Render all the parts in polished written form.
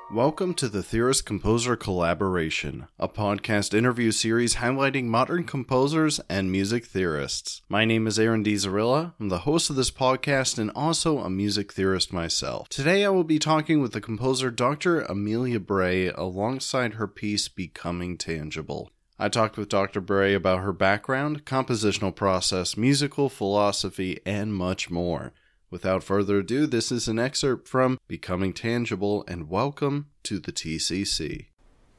Welcome to the Theorist-Composer Collaboration, a podcast interview series highlighting modern composers and music theorists. My name is Aaron D. Zarilla. I'm the host of this podcast and also a music theorist myself. Today I will be talking with the composer Dr. Amelia Bray alongside her piece Becoming Tangible. I talked with Dr. Bray about her background, compositional process, musical philosophy, and much more. Without further ado, this is an excerpt from Becoming Tangible, and welcome to the TCC.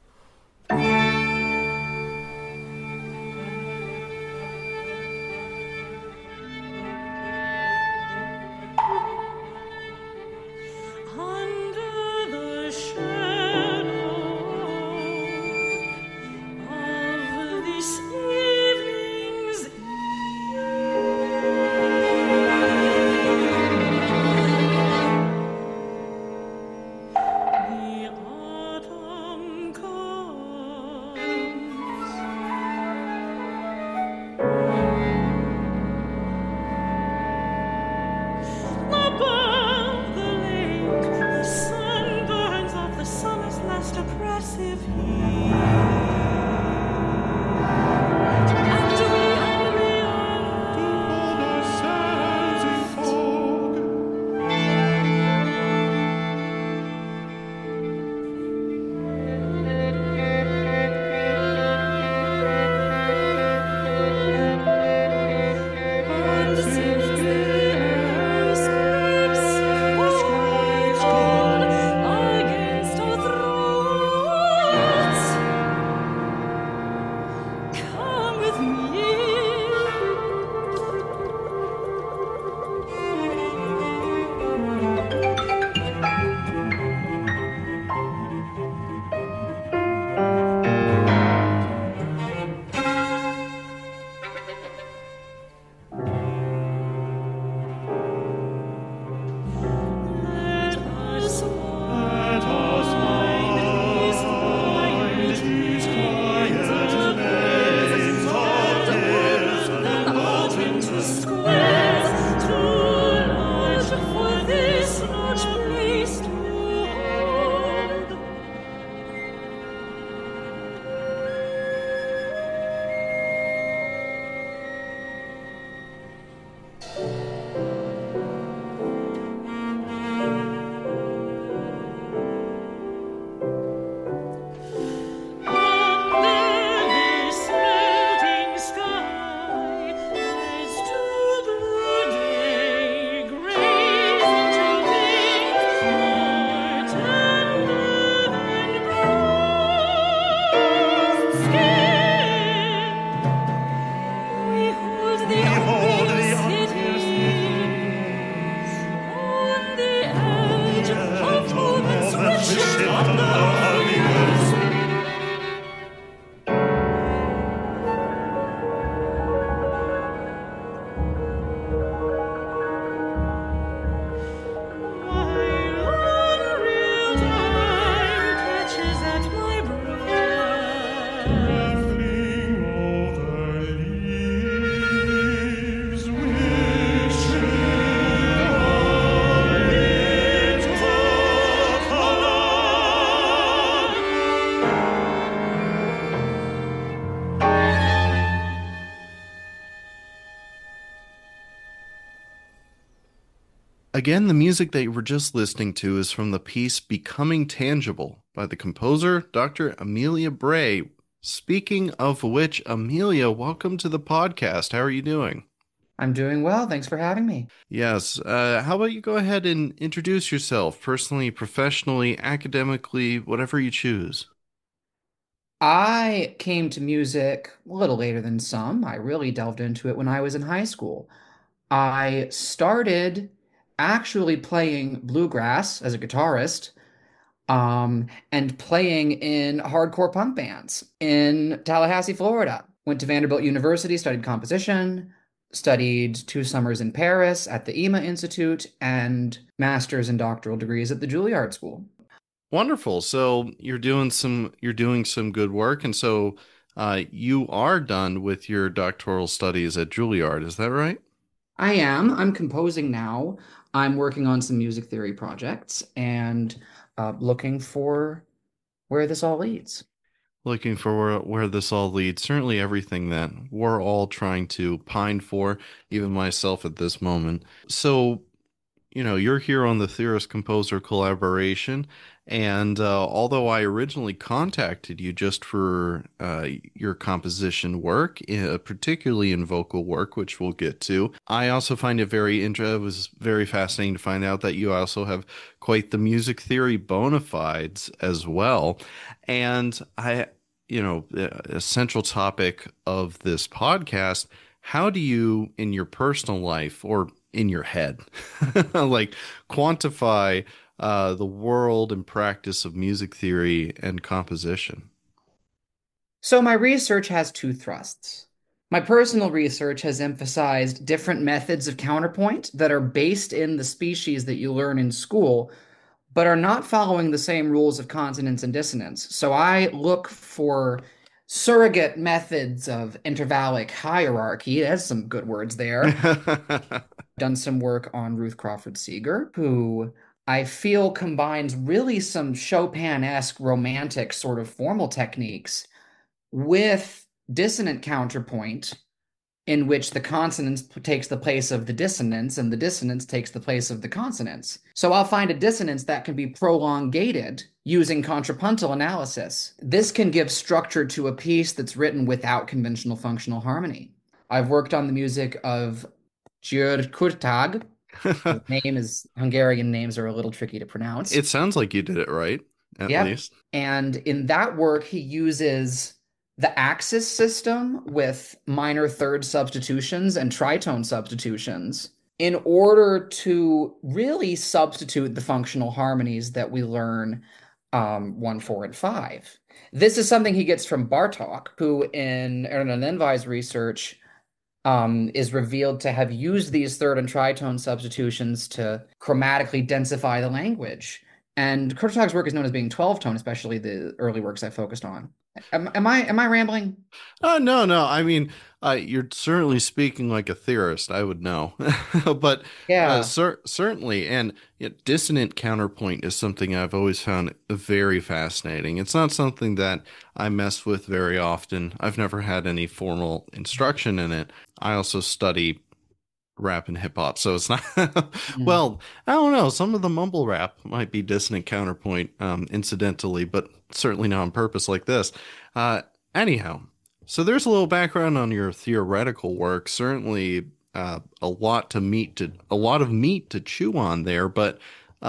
Again, the music that you were just listening to is from the piece Becoming Tangible by the composer Dr. Amelia Bray. Speaking of which, Amelia, welcome to the podcast. How are you doing? I'm doing well. Thanks for having me. Yes. How about you go ahead and introduce yourself personally, professionally, academically, whatever you choose. I came to music a little later than some. I really delved into it when I was in high school. I started actually playing bluegrass as a guitarist, and playing in hardcore punk bands in Tallahassee, Florida. Went to Vanderbilt University, studied composition, studied 2 summers in Paris at the EMA Institute, and master's and doctoral degrees at the Juilliard School. Wonderful. So you're doing some good work, and so you are done with your doctoral studies at Juilliard. Is that right? I am. I'm composing now. I'm working on some music theory projects, and looking for where this all leads. Looking for where this all leads. Certainly everything that we're all trying to pine for, even myself at this moment. So, you're here on the Theorist Composer collaboration, and although I originally contacted you just for your composition work, particularly in vocal work, which we'll get to, I also find it very interesting. It was very fascinating to find out that you also have quite the music theory bona fides as well. And a central topic of this podcast, how do you, in your personal life or in your head, like quantify the world and practice of music theory and composition? So my research has two thrusts. My personal research has emphasized different methods of counterpoint that are based in the species that you learn in school, but are not following the same rules of consonance and dissonance. So I look for surrogate methods of intervallic hierarchy. There's some good words there. Done some work on Ruth Crawford Seeger, who I feel combines really some Chopin-esque romantic sort of formal techniques with dissonant counterpoint in which the consonance takes the place of the dissonance and the dissonance takes the place of the consonance. So I'll find a dissonance that can be prolongated using contrapuntal analysis. This can give structure to a piece that's written without conventional functional harmony. I've worked on the music of György Kurtág. His name is Hungarian names are a little tricky to pronounce. It sounds like you did it right, at Yep. least. And in that work, he uses the axis system with minor third substitutions and tritone substitutions in order to really substitute the functional harmonies that we learn 1, 4, and 5. This is something he gets from Bartók, who in Ernan Envai's research is revealed to have used these third and tritone substitutions to chromatically densify the language. And Kurtág's work is known as being 12 tone, especially the early works I focused on. Am I rambling? No, no. I mean, you're certainly speaking like a theorist. I would know, but Yeah. certainly, and dissonant counterpoint is something I've always found very fascinating. It's not something that I mess with very often. I've never had any formal instruction in it. I also study rap and hip hop, so it's not. Mm. Well, I don't know. Some of the mumble rap might be dissonant counterpoint, incidentally, but certainly not on purpose like this. Uh, Anyhow, so there's a little background on your theoretical work. Certainly, a lot of meat to chew on there. But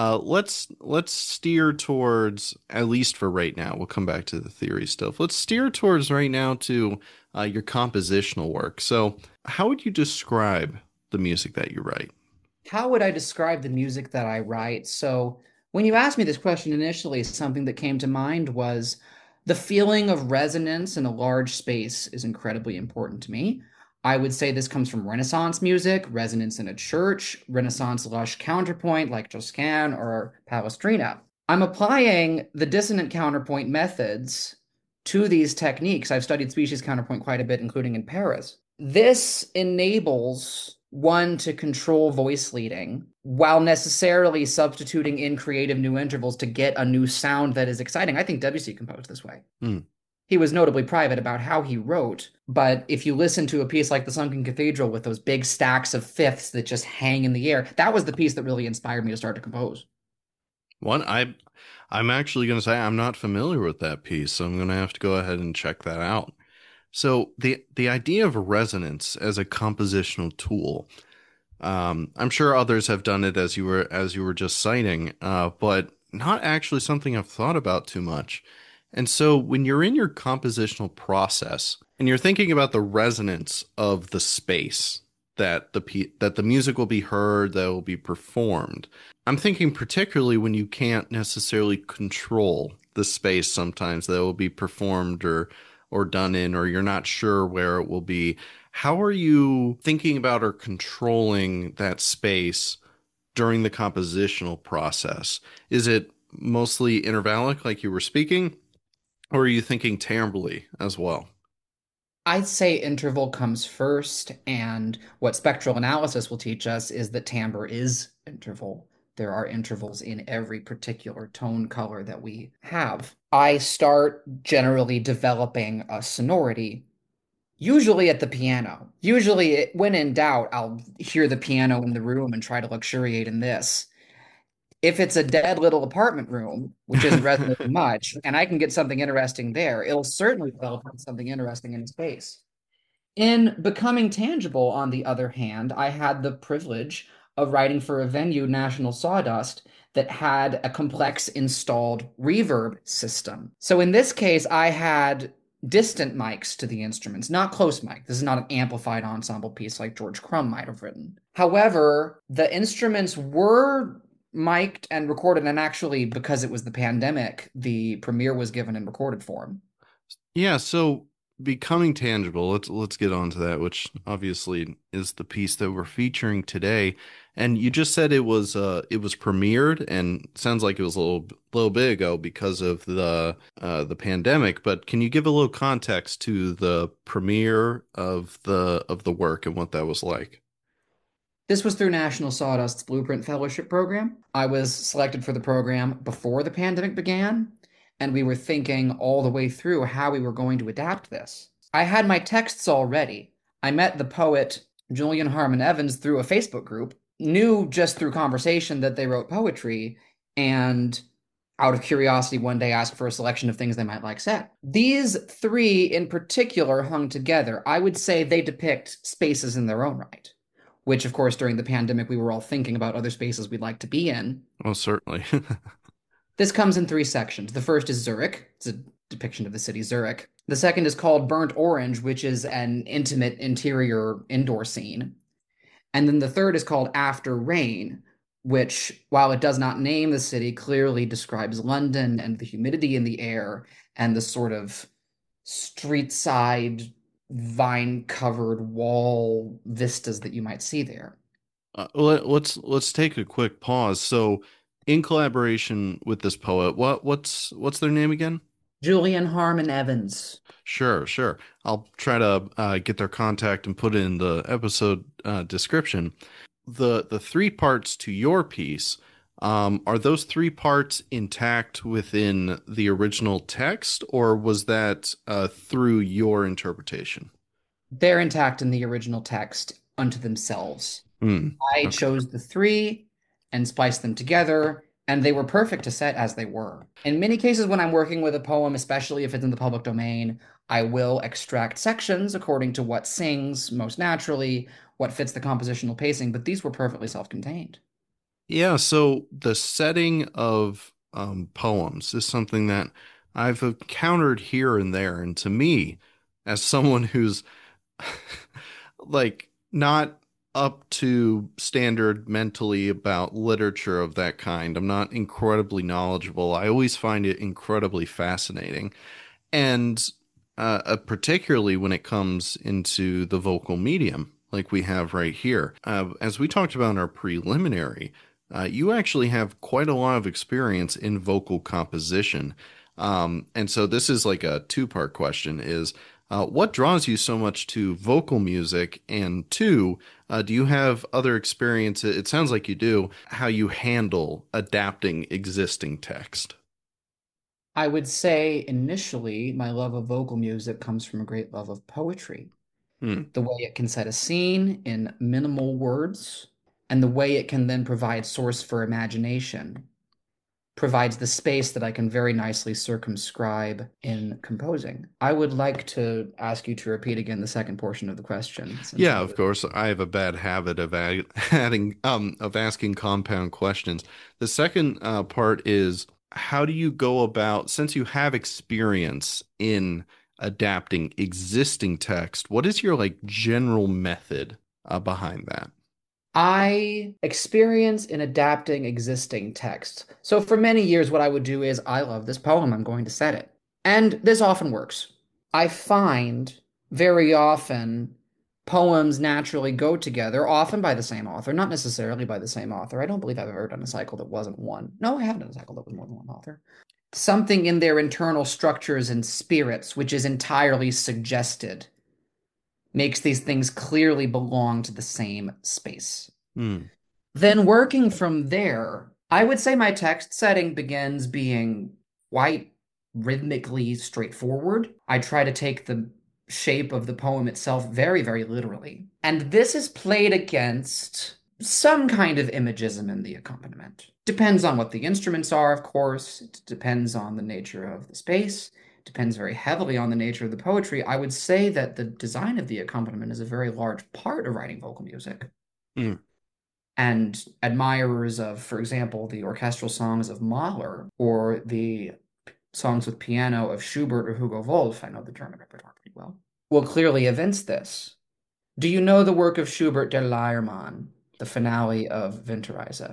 let's steer towards, at least for right now. We'll come back to the theory stuff. Let's steer towards right now to your compositional work. So, how would you describe the music that you write? How would I describe the music that I write? So, when you asked me this question initially, something that came to mind was the feeling of resonance in a large space is incredibly important to me. I would say this comes from Renaissance music, resonance in a church, Renaissance lush counterpoint like Josquin or Palestrina. I'm applying the dissonant counterpoint methods to these techniques. I've studied species counterpoint quite a bit, including in Paris. This enables one to control voice leading while necessarily substituting in creative new intervals to get a new sound that is exciting. I think Debussy composed this way. Hmm. He was notably private about how he wrote, but if you listen to a piece like The Sunken Cathedral with those big stacks of fifths that just hang in the air, that was the piece that really inspired me to start to compose. One, I'm actually going to say I'm not familiar with that piece, so I'm going to have to go ahead and check that out. So the idea of resonance as a compositional tool, I'm sure others have done it as you were just citing, but not actually something I've thought about too much. And so when you're in your compositional process and you're thinking about the resonance of the space that the music will be heard, that will be performed, I'm thinking particularly when you can't necessarily control the space sometimes that will be performed or done in, or you're not sure where it will be. How are you thinking about or controlling that space during the compositional process? Is it mostly intervallic, like you were speaking, or are you thinking timbrally as well? I'd say interval comes first, and what spectral analysis will teach us is that timbre is interval. There are intervals in every particular tone color that we have. I start generally developing a sonority, usually at the piano. Usually, when in doubt, I'll hear the piano in the room and try to luxuriate in this. If it's a dead little apartment room, which isn't resonating much, and I can get something interesting there, it'll certainly develop something interesting in space. In Becoming Tangible, on the other hand, I had the privilege of writing for a venue, National Sawdust, that had a complex installed reverb system. So in this case, I had distant mics to the instruments, not close mic. This is not an amplified ensemble piece like George Crumb might have written. However, the instruments were mic'd and recorded, and actually, because it was the pandemic, the premiere was given in recorded form. Yeah, so becoming tangible, let's get on to that, which obviously is the piece that we're featuring today. And you just said it was premiered and sounds like it was a little bit ago because of the pandemic, but can you give a little context to the premiere of the work and what that was like? This was through National Sawdust's Blueprint Fellowship Program. I was selected for the program before the pandemic began, and we were thinking all the way through how we were going to adapt this. I had my texts all ready. I met the poet Julian Harmon Evans through a Facebook group, knew just through conversation that they wrote poetry, and out of curiosity, one day asked for a selection of things they might like set. These three in particular hung together. I would say they depict spaces in their own right, which, of course, during the pandemic, we were all thinking about other spaces we'd like to be in. Oh, certainly. This comes in three sections. The first is Zurich. It's a depiction of the city Zurich. The second is called Burnt Orange, which is an intimate interior indoor scene. And then the third is called After Rain, which, while it does not name the city, clearly describes London and the humidity in the air and the sort of street side, vine covered wall vistas that you might see there. Let's take a quick pause. So, in collaboration with this poet, what's their name again? Julian Harmon Evans. Sure, sure. I'll try to get their contact and put it in the episode description. The three parts to your piece, are those three parts intact within the original text, or was that through your interpretation? They're intact in the original text unto themselves. Hmm. I Okay. chose the three and spliced them together, and they were perfect to set as they were. In many cases, when I'm working with a poem, especially if it's in the public domain, I will extract sections according to what sings most naturally, what fits the compositional pacing, but these were perfectly self-contained. Yeah, so the setting of poems is something that I've encountered here and there, and to me, as someone who's like not up to standard mentally about literature of that kind. I'm not incredibly knowledgeable. I always find it incredibly fascinating. And particularly when it comes into the vocal medium, like we have right here. As we talked about in our preliminary, you actually have quite a lot of experience in vocal composition. And so this is like a two-part question is what draws you so much to vocal music? And two, do you have other experience? It sounds like you do, how you handle adapting existing text. I would say initially my love of vocal music comes from a great love of poetry. Hmm. The way it can set a scene in minimal words, and the way it can then provide source for imagination, provides the space that I can very nicely circumscribe in composing. I would like to ask you to repeat again the second portion of the question, since Yeah, I of was. course. I have a bad habit of adding of asking compound questions. The second part is how do you go about, since you have experience in adapting existing text, what is your like general method behind that? I experience in adapting existing text. So for many years, what I would do is, I love this poem, I'm going to set it. And this often works. I find very often poems naturally go together, often by the same author, not necessarily by the same author. I don't believe I've ever done a cycle that wasn't one. No, I haven't done a cycle that was more than one author. Something in their internal structures and spirits, which is entirely suggested, makes these things clearly belong to the same space. Hmm. Then working from there, I would say my text setting begins being quite rhythmically straightforward. I try to take the shape of the poem itself very, very literally. And this is played against some kind of imagism in the accompaniment. Depends on what the instruments are, of course. It depends on the nature of the space. Depends very heavily on the nature of the poetry. I would say that the design of the accompaniment is a very large part of writing vocal music. Mm, And admirers of, for example, the orchestral songs of Mahler or the songs with piano of Schubert or Hugo Wolf, I know the German repertoire pretty well, will clearly evince this. Do you know the work of Schubert, Der Leiermann, the finale of Winterreise?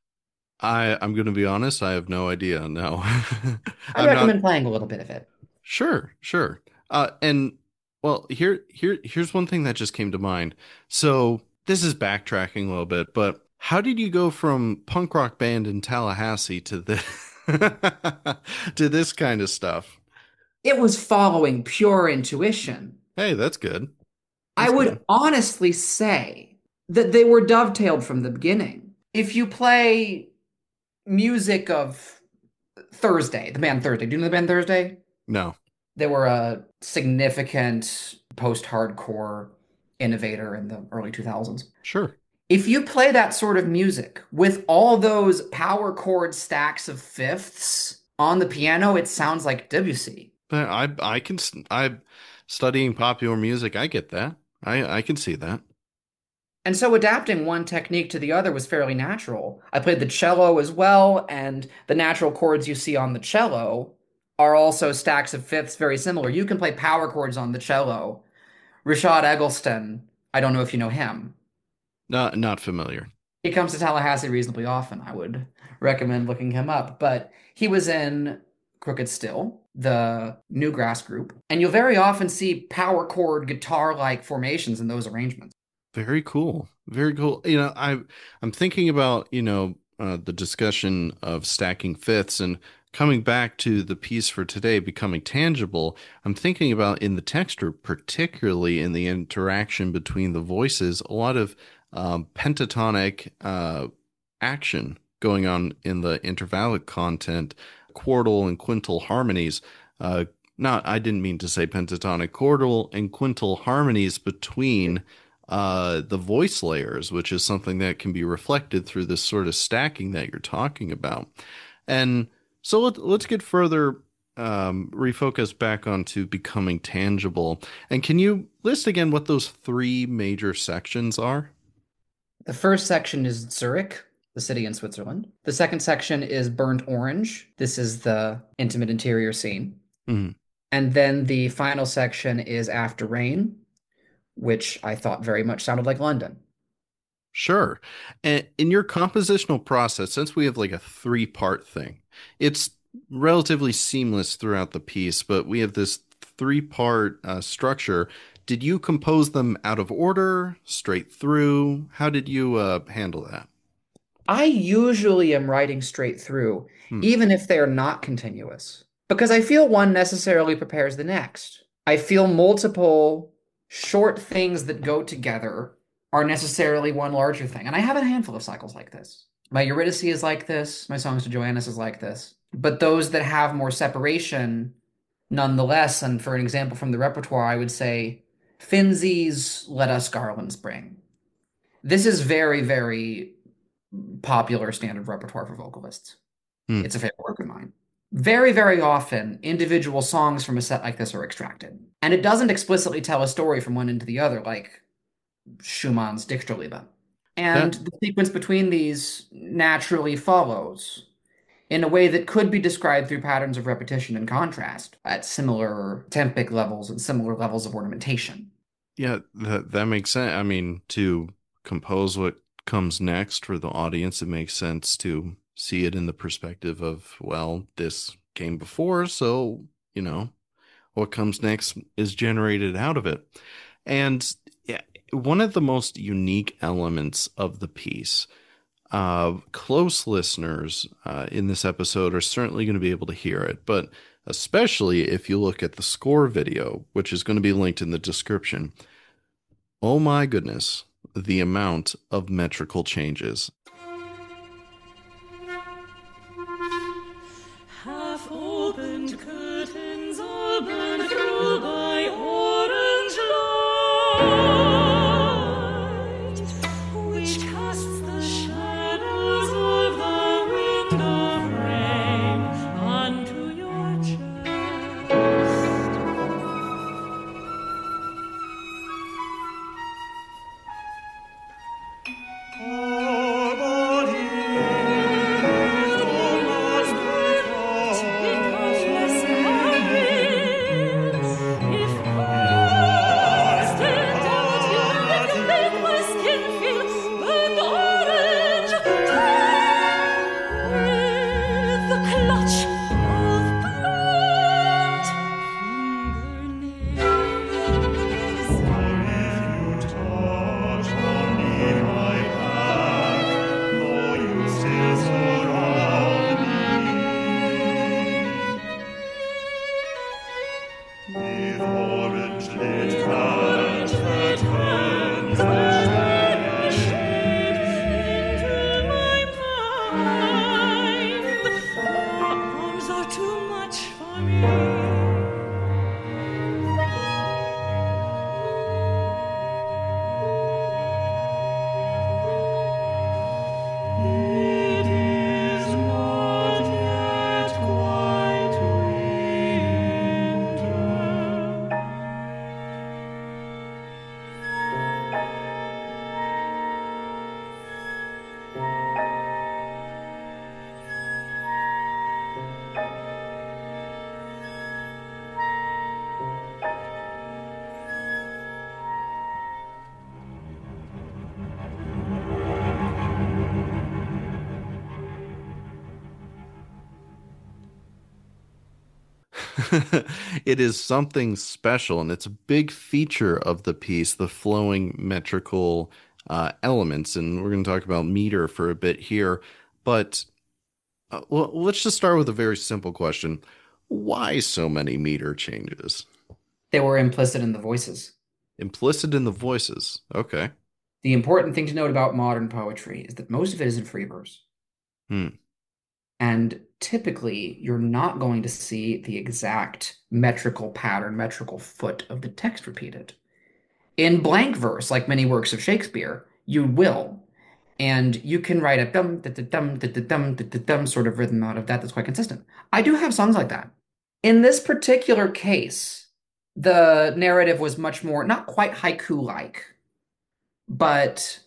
I'm going to be honest, I have no idea. No. I'd I'm not recommend playing a little bit of it. sure, sure. And well, here's one thing that just came to mind. So this is backtracking a little bit, but how did you go from punk rock band in Tallahassee to the to this kind of stuff? It was following pure intuition. Hey, that's good. I That's would good. honestly say that they were dovetailed from the beginning. If you play music of Thursday, the band Thursday. Do you know the band Thursday? No, They were a significant post-hardcore innovator in the early 2000s. sure. If you play that sort of music with all those power chord stacks of fifths on the piano, it sounds like Debussy. But I'm studying popular music. I get that. I can see that. And so adapting one technique to the other was fairly natural. I played the cello as well, and the natural chords you see on the cello are also stacks of fifths very similar. You can play power chords on the cello. Rashad Eggleston, I don't know if you know him. Not familiar. He comes to Tallahassee reasonably often. I would recommend looking him up. But he was in Crooked Still, the Newgrass group, and you'll very often see power chord guitar-like formations in those arrangements. Very cool. Very cool. I'm thinking about, the discussion of stacking fifths and coming back to the piece for today becoming tangible. I'm thinking about in the texture, particularly in the interaction between the voices, a lot of pentatonic action going on in the intervallic content, quartal and quintal harmonies. Not, I didn't mean to say pentatonic, quartal and quintal harmonies between the voice layers, which is something that can be reflected through this sort of stacking that you're talking about. And so let's get further refocus back onto becoming tangible. And can you list again what those three major sections are? The first section is Zurich, the city in Switzerland. The second section is Burnt Orange. This is the intimate interior scene. Mhm. And then the final section is After Rain, which I thought very much sounded like London. Sure. And in your compositional process, since we have like a three-part thing, it's relatively seamless throughout the piece, but we have this three-part structure. Did you compose them out of order, straight through? How did you handle that? I usually am writing straight through, Hmm. even if they are not continuous, because I feel one necessarily prepares the next. I feel multiple short things that go together are necessarily one larger thing. And I have a handful of cycles like this. My Eurydice is like this, my Songs to Joannes is like this. But those that have more separation, nonetheless, and for an example from the repertoire, I would say Finzi's Let Us Garlands Bring. This is very, very popular standard repertoire for vocalists. Hmm. It's a favorite work of mine. Very, very often, individual songs from a set like this are extracted. And it doesn't explicitly tell a story from one into the other, like Schumann's Dichterliebe. And That the sequence between these naturally follows in a way that could be described through patterns of repetition and contrast at similar tempic levels and similar levels of ornamentation. Yeah, that makes sense. I mean, to compose what comes next for the audience, it makes sense to see it in the perspective of, well, this came before, so, what comes next is generated out of it. And yeah, one of the most unique elements of the piece, close listeners in this episode are certainly going to be able to hear it, but especially if you look at the score video, which is going to be linked in the description. Oh my goodness, the amount of metrical changes. It is something special, and it's a big feature of the piece, the flowing metrical elements. And we're going to talk about meter for a bit here. But well, let's just start with a very simple question. Why so many meter changes? They were implicit in the voices. Implicit in the voices. Okay. The important thing to note about modern poetry is that most of it is in free verse. Hmm. And typically, you're not going to see the exact metrical pattern, metrical foot of the text repeated. In blank verse, like many works of Shakespeare, you will. And you can write a dum da da dum da da dum da da dum sort of rhythm out of that that's quite consistent. I do have songs like that. In this particular case, the narrative was much more, not quite haiku-like, but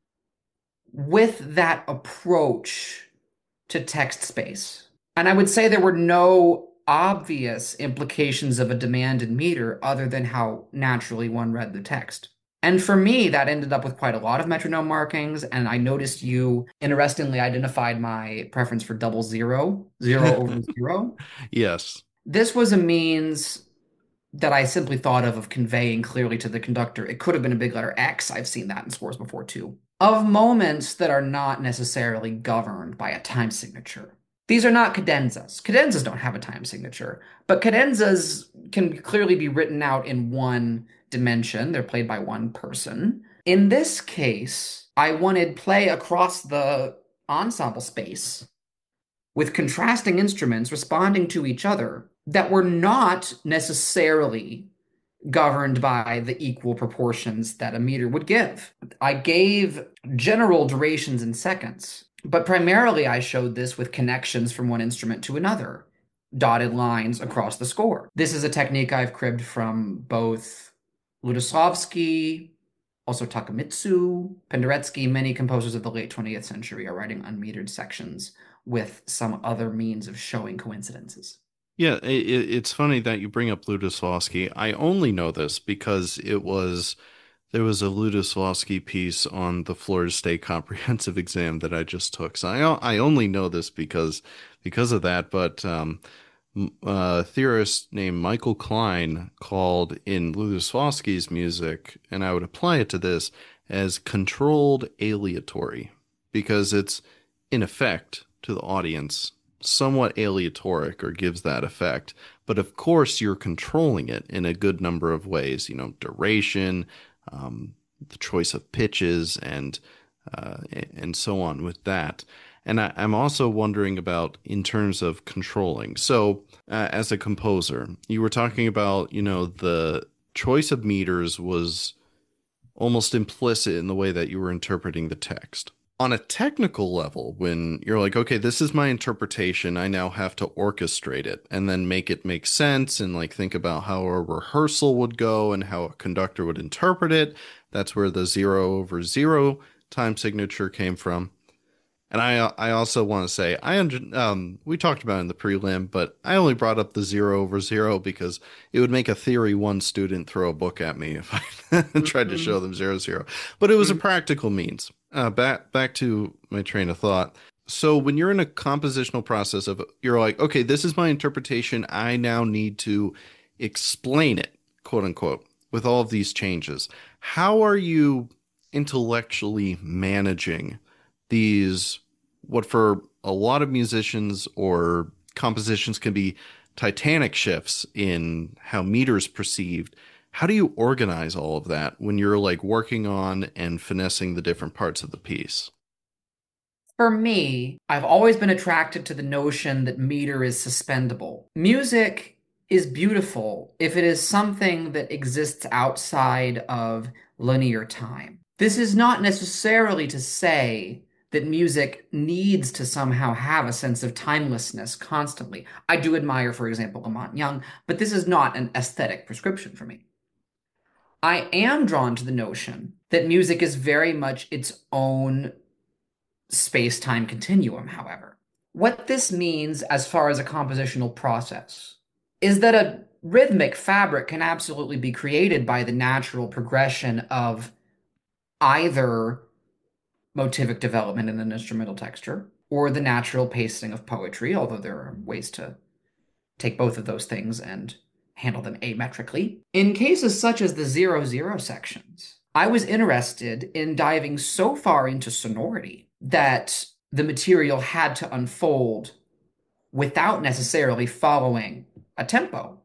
with that approach to text space. And I would say there were no obvious implications of a demand in meter other than how naturally one read the text. And for me, that ended up with quite a lot of metronome markings. And I noticed you interestingly identified my preference for double zero, zero over zero. Yes. This was a means that I simply thought of conveying clearly to the conductor. It could have been a big letter X. I've seen that in scores before too. Of moments that are not necessarily governed by a time signature. These are not cadenzas. Cadenzas don't have a time signature, but cadenzas can clearly be written out in one dimension. They're played by one person. In this case, I wanted play across the ensemble space with contrasting instruments responding to each other that were not necessarily governed by the equal proportions that a meter would give. I gave general durations in seconds, but primarily I showed this with connections from one instrument to another, dotted lines across the score. This is a technique I've cribbed from both Lutoslawski, also Takemitsu, Penderecki. Many composers of the late 20th century are writing unmetered sections with some other means of showing coincidences. Yeah, it's funny that you bring up Lutoslawski. I only know this because there was a Lutoslawski piece on the Florida State Comprehensive Exam that I just took. So I only know this because of that. But a theorist named Michael Klein called in Lutoslawski's music, and I would apply it to this as controlled aleatory because it's in effect to the audience somewhat aleatoric or gives that effect. But of course, you're controlling it in a good number of ways, duration, the choice of pitches, and so on with that. And I'm also wondering about in terms of controlling. So, as a composer, you were talking about, the choice of meters was almost implicit in the way that you were interpreting the text. On a technical level, when you're like, okay, this is my interpretation, I now have to orchestrate it and then make it make sense and like think about how a rehearsal would go and how a conductor would interpret it. That's where the zero over zero time signature came from. And I also want to say we talked about it in the prelim, but I only brought up the zero over zero because it would make a theory one student throw a book at me if I tried to show Mhm. them zero zero. But it was a Mhm. practical means. Back to my train of thought. So when you're in a compositional process of you're like, okay, this is my interpretation. I now need to explain it, quote unquote, with all of these changes. How are you intellectually managing these, what for a lot of musicians or compositions can be titanic shifts in how meter is perceived? How do you organize all of that when you're like working on and finessing the different parts of the piece? For me, I've always been attracted to the notion that meter is suspendable. Music is beautiful if it is something that exists outside of linear time. This is not necessarily to say that music needs to somehow have a sense of timelessness constantly. I do admire, for example, Lamont Young, but this is not an aesthetic prescription for me. I am drawn to the notion that music is very much its own space-time continuum, however. What this means as far as a compositional process is that a rhythmic fabric can absolutely be created by the natural progression of either motivic development in an instrumental texture or the natural pacing of poetry, although there are ways to take both of those things and handle them ametrically. In cases such as the 0-0 sections, I was interested in diving so far into sonority that the material had to unfold without necessarily following a tempo.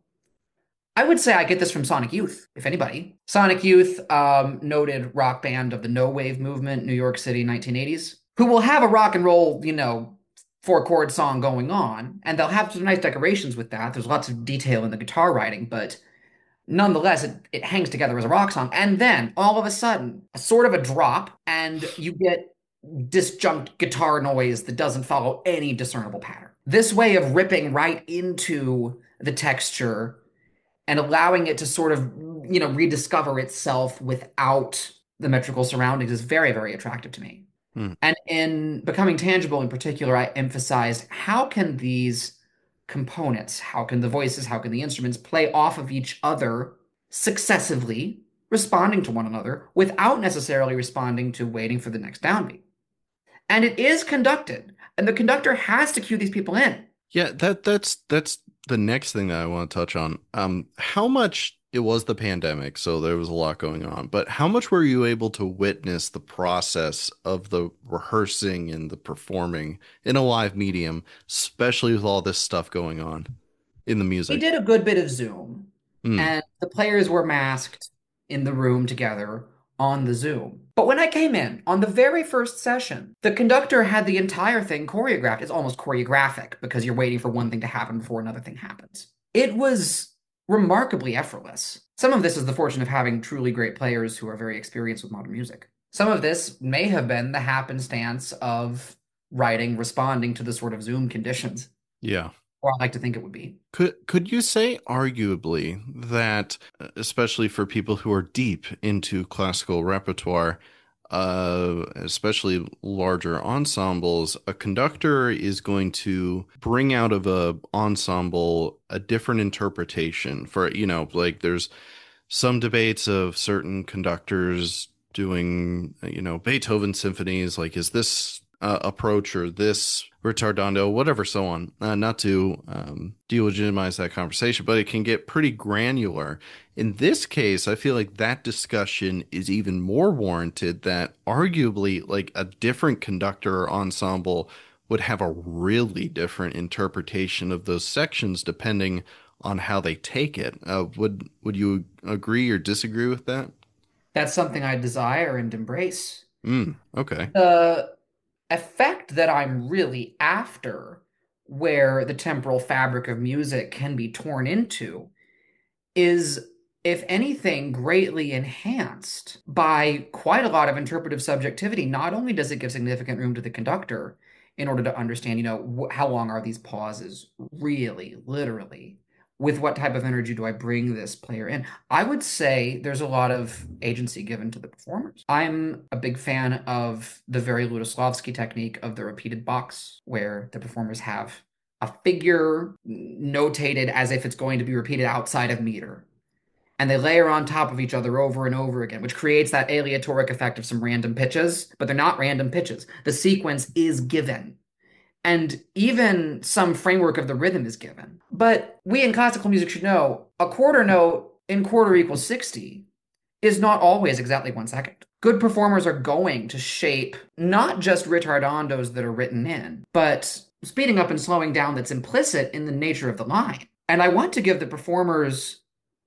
I would say I get this from Sonic Youth, if anybody. Sonic Youth, noted rock band of the no wave movement, New York City, 1980s, who will have a rock and roll, four chord song going on, and they'll have some nice decorations with that. There's lots of detail in the guitar writing, but nonetheless, it hangs together as a rock song. And then all of a sudden, a sort of a drop, and you get disjunct guitar noise that doesn't follow any discernible pattern. This way of ripping right into the texture and allowing it to sort of, rediscover itself without the metrical surroundings is very, very attractive to me. Hmm. And in Becoming Tangible in particular, I emphasized how can these components, how can the voices, how can the instruments play off of each other successively, responding to one another without necessarily responding to waiting for the next downbeat. And it is conducted, and the conductor has to cue these people in. Yeah, that's the next thing that I want to touch on. How much it was the pandemic, so there was a lot going on, but how much were you able to witness the process of the rehearsing and the performing in a live medium, especially with all this stuff going on in the We music? did a good bit of Zoom, Mm, and the players were masked in the room together on the Zoom. But when I came in on the very first session, the conductor had the entire thing choreographed. It's almost choreographic because you're waiting for one thing to happen before another thing happens. It was remarkably effortless. Some of this is the fortune of having truly great players who are very experienced with modern music. Some of this may have been the happenstance of writing responding to the sort of Zoom conditions, yeah. or I like to think it would be. Could you say arguably that, especially for people who are deep into classical repertoire, especially larger ensembles, a conductor is going to bring out of a ensemble a different interpretation for, like there's some debates of certain conductors doing, Beethoven symphonies, like is this approach or this retardando, whatever, so on. Not to delegitimize that conversation, but it can get pretty granular. In this case, I feel like that discussion is even more warranted that arguably like a different conductor or ensemble would have a really different interpretation of those sections depending on how they take it. Would you agree or disagree with that? That's something I desire and embrace. Okay. The effect that I'm really after, where the temporal fabric of music can be torn into, is, if anything, greatly enhanced by quite a lot of interpretive subjectivity. Not only does it give significant room to the conductor in order to understand, how long are these pauses really, literally? With what type of energy do I bring this player in? I would say there's a lot of agency given to the performers. I'm a big fan of the very Lutoslawski technique of the repeated box, where the performers have a figure notated as if it's going to be repeated outside of meter. And they layer on top of each other over and over again, which creates that aleatoric effect of some random pitches, but they're not random pitches. The sequence is given. And even some framework of the rhythm is given. But we in classical music should know a quarter note in quarter equals 60 is not always exactly 1 second. Good performers are going to shape not just ritardandos that are written in, but speeding up and slowing down that's implicit in the nature of the line. And I want to give the performers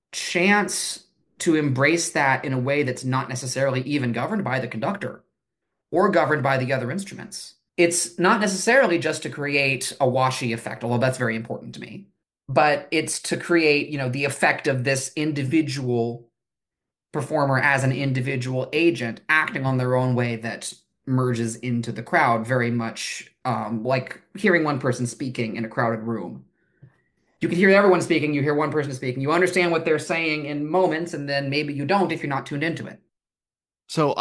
chance to embrace that in a way that's not necessarily even governed by the conductor or governed by the other instruments. It's not necessarily just to create a washy effect, although that's very important to me, but it's to create, the effect of this individual performer as an individual agent acting on their own way that merges into the crowd, very much like hearing one person speaking in a crowded room. You can hear everyone speaking, you hear one person speaking, you understand what they're saying in moments, and then maybe you don't if you're not tuned into it. So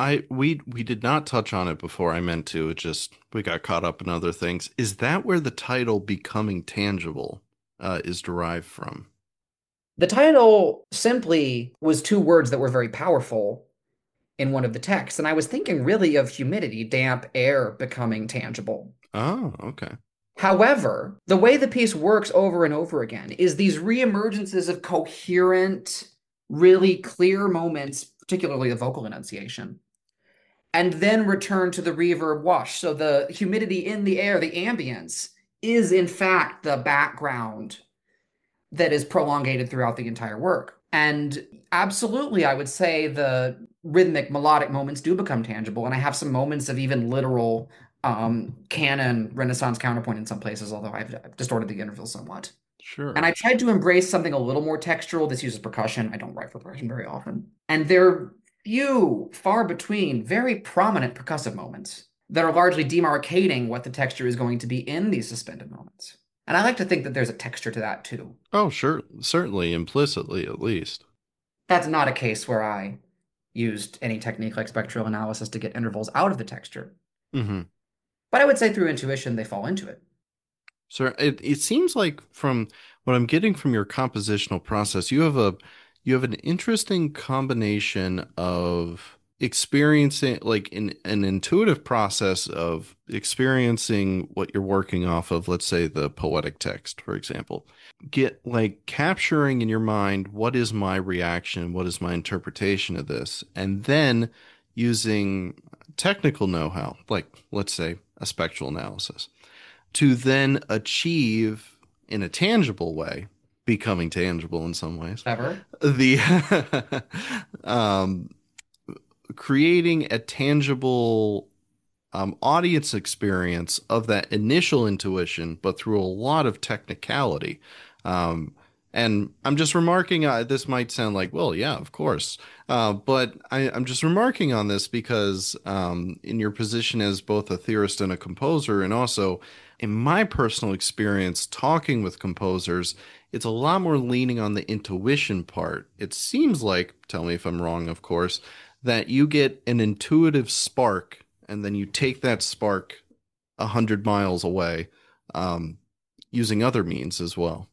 we did not touch on it before. I meant to. It just we got caught up in other things. Is that where the title "Becoming Tangible" is derived from? The title simply was two words that were very powerful in one of the texts, and I was thinking really of humidity, damp air becoming tangible. Oh, okay. However, the way the piece works over and over again is these reemergences of coherent, really clear moments, particularly the vocal enunciation, and then return to the reverb wash. So the humidity in the air, the ambience, is in fact the background that is prolongated throughout the entire work. And absolutely, I would say the rhythmic, melodic moments do become tangible. And I have some moments of even literal canon, Renaissance counterpoint in some places, although I've distorted the interval somewhat. And Sure. I tried to embrace something a little more textural. This uses percussion. I don't write for percussion very often. And there are few, far between, very prominent percussive moments that are largely demarcating what the texture is going to be in these suspended moments. And I like to think that there's a texture to that too. Oh, sure. Certainly, implicitly at least. That's not a case where I used any technique like spectral analysis to get intervals out of the texture. Hmm. But I would say through intuition, they fall into it. So it seems like from what I'm getting from your compositional process, you have an interesting combination of experiencing like an intuitive process of experiencing what you're working off of, let's say the poetic text, for example. Get like capturing in your mind what is my reaction, what is my interpretation of this, and then using technical know-how, like let's say a spectral analysis to then achieve in a tangible way, becoming tangible in some ways, Ever? the um, creating a tangible audience experience of that initial intuition, but through a lot of technicality. Um, and I'm just remarking, this might sound like, well, yeah, of course. But I'm just remarking on this because in your position as both a theorist and a composer, and also in my personal experience talking with composers, it's a lot more leaning on the intuition part. It seems like, tell me if I'm wrong, of course, that you get an intuitive spark and then you take that spark 100 miles away um, using other means as well.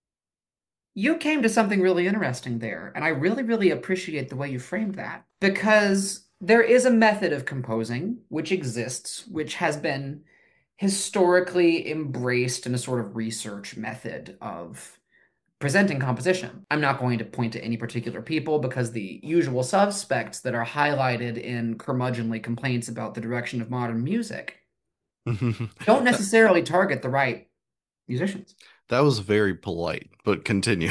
You came to something really interesting there, and I really, really appreciate the way you framed that because there is a method of composing which exists, which has been historically embraced in a sort of research method of presenting composition. I'm not going to point to any particular people because the usual suspects that are highlighted in curmudgeonly complaints about the direction of modern music don't that, necessarily target the right musicians. that was very polite, but continue.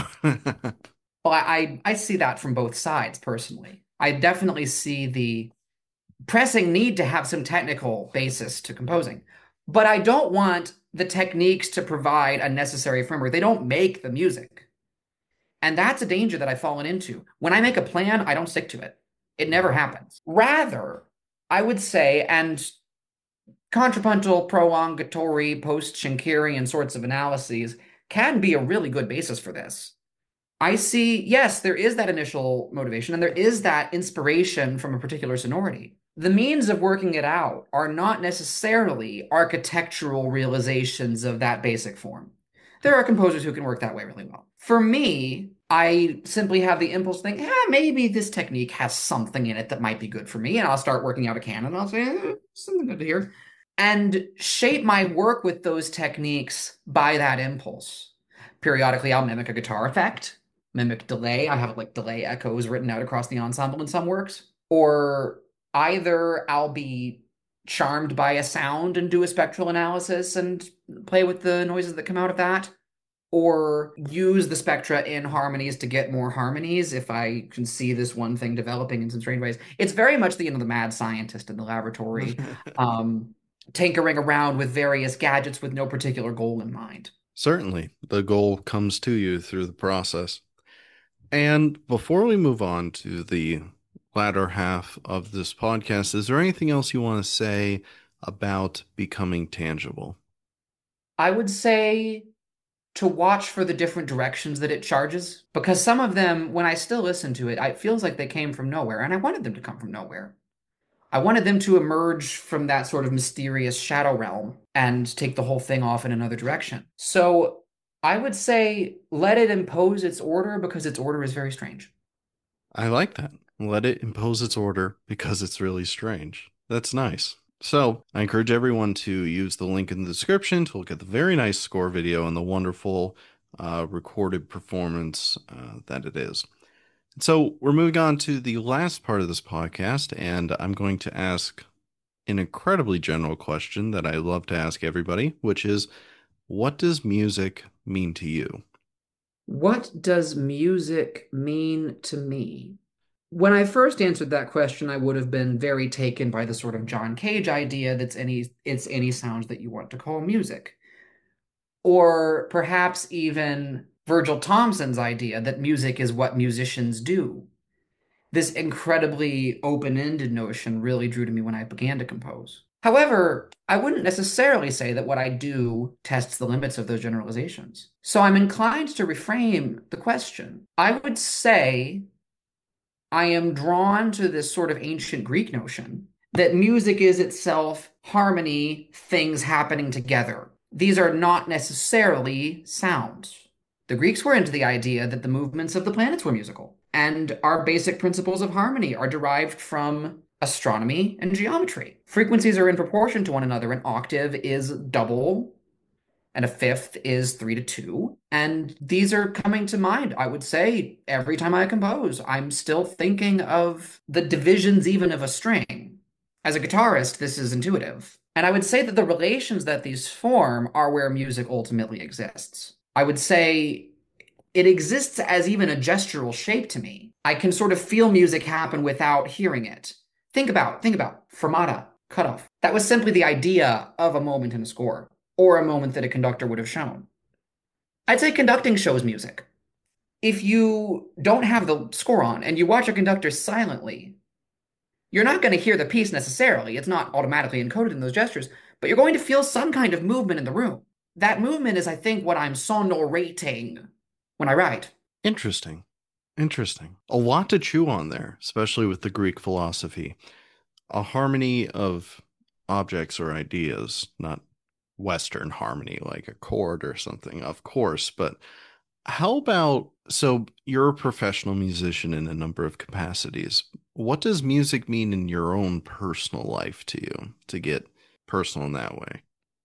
Well, I see that from both sides personally. I definitely see the pressing need to have some technical basis to composing, but I don't want the techniques to provide a necessary framework. They don't make the music. And that's a danger that I've fallen into. When I make a plan, I don't stick to it. It never happens. Rather, I would say, and contrapuntal, prolongatory, post-Schenkerian sorts of analyses can be a really good basis for this. I see, yes, there is that initial motivation and there is that inspiration from a particular sonority. The means of working it out are not necessarily architectural realizations of that basic form. There are composers who can work that way really well. For me, I simply have the impulse to think, maybe this technique has something in it that might be good for me. And I'll start working out a canon. And I'll say, something good to hear. And shape my work with those techniques by that impulse. Periodically, I'll mimic a guitar effect, mimic delay. I have like delay echoes written out across the ensemble in some works. Or either I'll be charmed by a sound and do a spectral analysis and play with the noises that come out of that, or use the spectra in harmonies to get more harmonies if I can see this one thing developing in some strange ways. It's very much the mad scientist in the laboratory, tinkering around with various gadgets with no particular goal in mind. Certainly, the goal comes to you through the process. And before we move on to the latter half of this podcast, is there anything else you want to say about becoming tangible? I would say to watch for the different directions that it charges, because some of them, when I still listen to it, it feels like they came from nowhere, and I wanted them to come from nowhere. I wanted them to emerge from that sort of mysterious shadow realm and take the whole thing off in another direction. So I would say let it impose its order because its order is very strange. I like that. Let it impose its order because it's really strange. That's nice. So I encourage everyone to use the link in the description to look at the very nice score video and the wonderful recorded performance that it is. So we're moving on to the last part of this podcast, and I'm going to ask an incredibly general question that I love to ask everybody, which is, what does music mean to you? What does music mean to me? When I first answered that question, I would have been very taken by the sort of John Cage idea that's any sound that you want to call music. Or perhaps even Virgil Thompson's idea that music is what musicians do. This incredibly open-ended notion really drew to me when I began to compose. However, I wouldn't necessarily say that what I do tests the limits of those generalizations. So I'm inclined to reframe the question. I would say I am drawn to this sort of ancient Greek notion that music is itself harmony, things happening together. These are not necessarily sounds. The Greeks were into the idea that the movements of the planets were musical, and our basic principles of harmony are derived from astronomy and geometry. Frequencies are in proportion to one another. An octave is double and a fifth is 3 to 2. And these are coming to mind, I would say, every time I compose. I'm still thinking of the divisions even of a string. As a guitarist, this is intuitive. And I would say that the relations that these form are where music ultimately exists. I would say it exists as even a gestural shape to me. I can sort of feel music happen without hearing it. Think about fermata, cutoff. That was simply the idea of a moment in a score, or a moment that a conductor would have shown. I'd say conducting shows music. If you don't have the score on and you watch a conductor silently, you're not going to hear the piece necessarily. It's not automatically encoded in those gestures, but you're going to feel some kind of movement in the room. That movement is, I think, what I'm sonorating when I write. Interesting. Interesting. A lot to chew on there, especially with the Greek philosophy. A harmony of objects or ideas, not Western harmony like a chord or something, of course, but how about, so you're a professional musician in a number of capacities. What does music mean in your own personal life to you, to get personal in that way?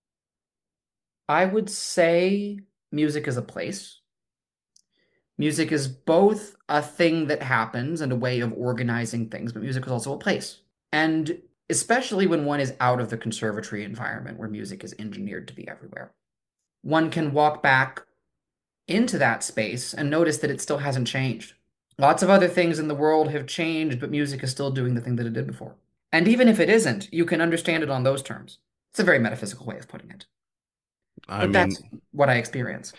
I would say music is a place. Music is both a thing that happens and a way of organizing things, but music is also a place. And especially when one is out of the conservatory environment where music is engineered to be everywhere, one can walk back into that space and notice that it still hasn't changed. Lots of other things in the world have changed, but music is still doing the thing that it did before. And even if it isn't, you can understand it on those terms. It's a very metaphysical way of putting it, I but that's mean, what I experience.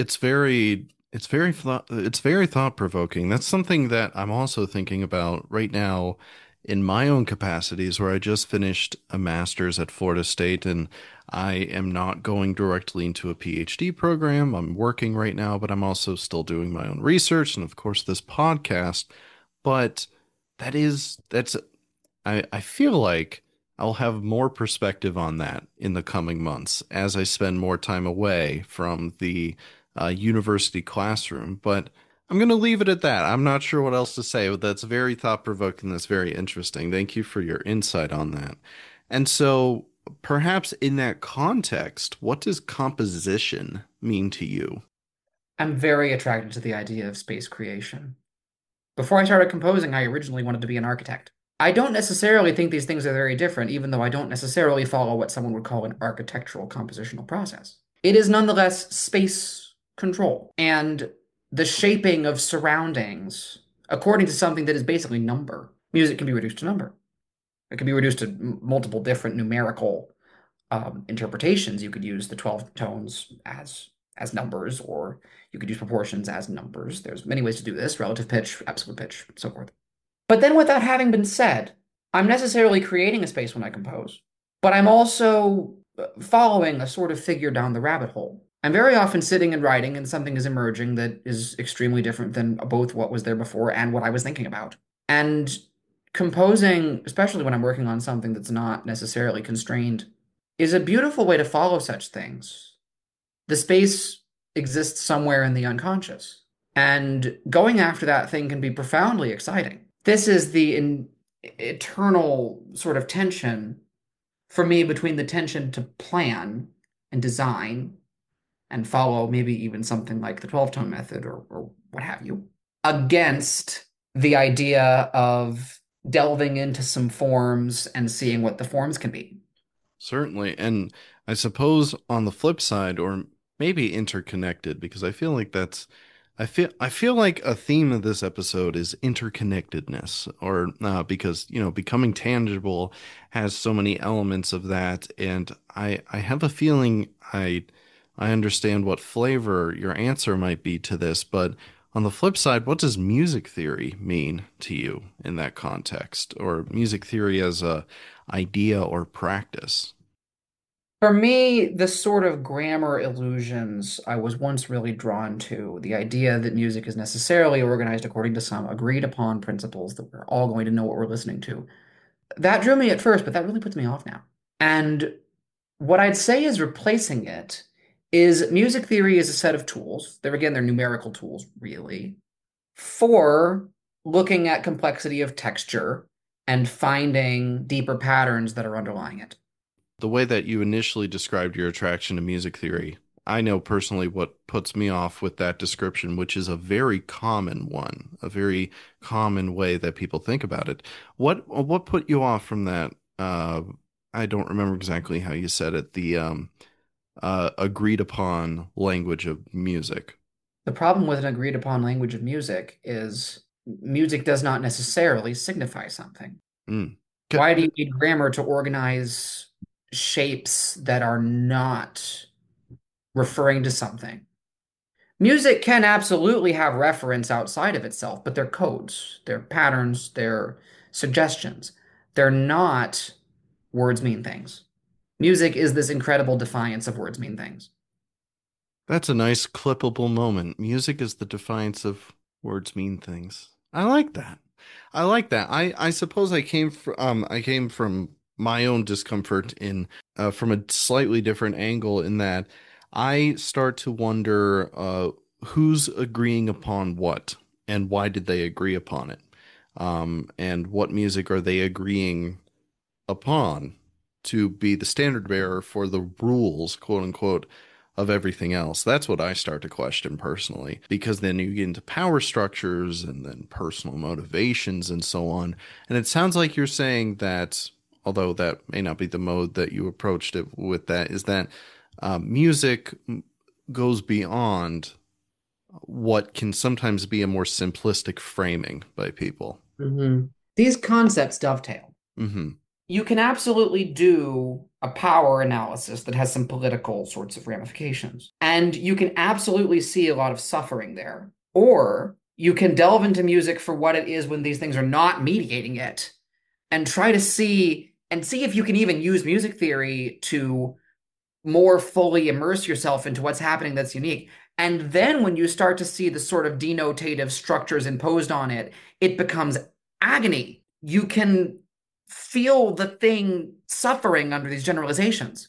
it's very thought provoking. That's something that I'm also thinking about right now in my own capacities, where I just finished a master's at Florida State, and I am not going directly into a PhD program. I'm working right now, but I'm also still doing my own research and of course this podcast. But that's I feel like I'll have more perspective on that in the coming months as I spend more time away from the university classroom. But I'm going to leave it at that. I'm not sure what else to say, but that's very thought-provoking. That's very interesting. Thank you for your insight on that. And so, perhaps in that context, what does composition mean to you? I'm very attracted to the idea of space creation. Before I started composing, I originally wanted to be an architect. I don't necessarily think these things are very different, even though I don't necessarily follow what someone would call an architectural compositional process. It is nonetheless space control and the shaping of surroundings according to something that is basically number. Music can be reduced to number. It can be reduced to multiple different numerical interpretations. You could use the 12 tones as numbers, or you could use proportions as numbers. There's many ways to do this: relative pitch, absolute pitch, so forth. But then, with that having been said, I'm necessarily creating a space when I compose, but I'm also following a sort of figure down the rabbit hole. I'm very often sitting and writing, and something is emerging that is extremely different than both what was there before and what I was thinking about. And composing, especially when I'm working on something that's not necessarily constrained, is a beautiful way to follow such things. The space exists somewhere in the unconscious, and going after that thing can be profoundly exciting. This is the eternal sort of tension for me between the tension to plan and design and follow maybe even something like the 12 tone method or what have you, against the idea of delving into some forms and seeing what the forms can be. Certainly. And I suppose on the flip side, or maybe interconnected, because I feel like a theme of this episode is interconnectedness, or because, becoming tangible has so many elements of that. And I have a feeling I understand what flavor your answer might be to this, but on the flip side, what does music theory mean to you in that context, or music theory as a idea or practice? For me, the sort of grammar illusions I was once really drawn to, the idea that music is necessarily organized according to some agreed upon principles that we're all going to know what we're listening to. That drew me at first, but that really puts me off now. And what I'd say is replacing it is music theory is a set of tools. They're numerical tools, really, for looking at complexity of texture and finding deeper patterns that are underlying it. The way that you initially described your attraction to music theory, I know personally what puts me off with that description, which is a very common one, a very common way that people think about it. What put you off from that? I don't remember exactly how you said it. The agreed upon language of music. The problem with an agreed upon language of music is music does not necessarily signify something. Mm. Why do you need grammar to organize shapes that are not referring to something? Music can absolutely have reference outside of itself, but they're codes, they're patterns, they're suggestions. They're not words mean things. Music is this incredible defiance of words mean things. That's a nice clippable moment. Music is the defiance of words mean things. I like that. I like that. I suppose I came from my own discomfort in from a slightly different angle in that I start to wonder who's agreeing upon what and why did they agree upon it? And what music are they agreeing upon to be the standard bearer for the rules, quote unquote, of everything else. That's what I start to question personally, because then you get into power structures and then personal motivations and so on. And it sounds like you're saying that, although that may not be the mode that you approached it with, that is that music goes beyond what can sometimes be a more simplistic framing by people. Mhm. These concepts dovetail. Hmm. You can absolutely do a power analysis that has some political sorts of ramifications. And you can absolutely see a lot of suffering there. Or you can delve into music for what it is when these things are not mediating it and try to see if you can even use music theory to more fully immerse yourself into what's happening that's unique. And then when you start to see the sort of denotative structures imposed on it, it becomes agony. You can feel the thing suffering under these generalizations.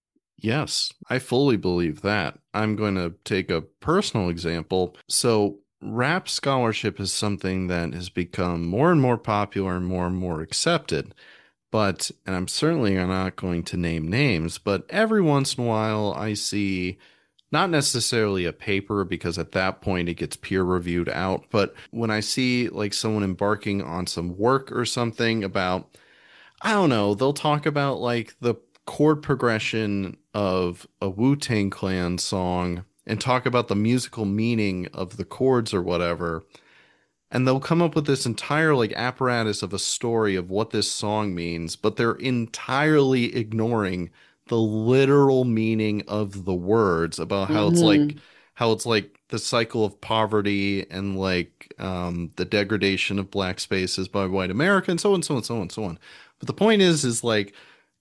Yes, I fully believe that. I'm going to take a personal example. So, rap scholarship is something that has become more and more popular and more accepted. But, and I'm certainly not going to name names, but every once in a while I see not necessarily a paper because at that point it gets peer reviewed out, but when I see like someone embarking on some work or something about I don't know. They'll talk about like the chord progression of a Wu-Tang Clan song and talk about the musical meaning of the chords or whatever. And they'll come up with this entire like apparatus of a story of what this song means, but they're entirely ignoring the literal meaning of the words about Hmm. how it's like the cycle of poverty and like the degradation of black spaces by white America and so on, so on, so on, so on. But the point is like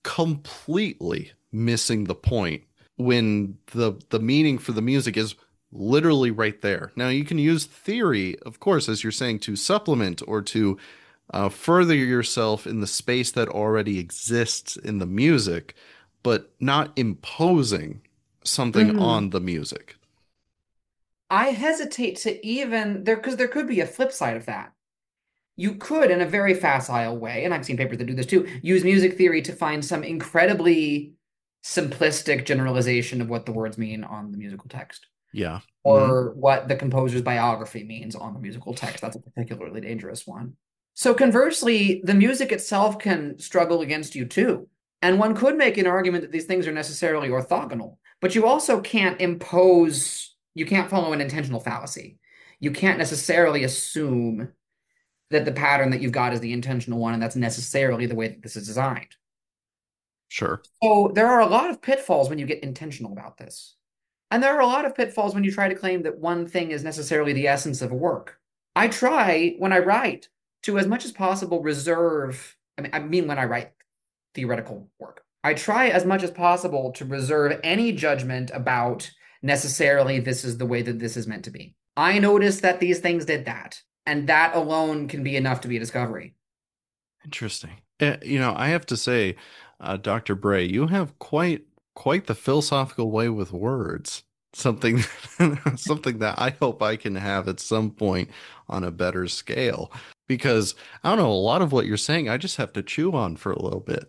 completely missing the point when the meaning for the music is literally right there. Now, you can use theory, of course, as you're saying, to supplement or to further yourself in the space that already exists in the music, but not imposing something Hmm. on the music. I hesitate to even there because there could be a flip side of that. You could, in a very facile way, and I've seen papers that do this too, use music theory to find some incredibly simplistic generalization of what the words mean on the musical text, Yeah. Hmm. or what the composer's biography means on the musical text. That's a particularly dangerous one. So conversely, the music itself can struggle against you too. And one could make an argument that these things are necessarily orthogonal, but you also can't impose, you can't follow an intentional fallacy. You can't necessarily assume that the pattern that you've got is the intentional one, and that's necessarily the way that this is designed. Sure. So there are a lot of pitfalls when you get intentional about this. And there are a lot of pitfalls when you try to claim that one thing is necessarily the essence of a work. I try, when I write, to as much as possible reserve, I mean when I write theoretical work, I try as much as possible to reserve any judgment about necessarily this is the way that this is meant to be. I noticed that these things did that, and that alone can be enough to be a discovery. Interesting. I have to say, Dr. Bray, you have quite the philosophical way with words. Something something that I hope I can have at some point on a better scale. Because I don't know, a lot of what you're saying, I just have to chew on for a little bit.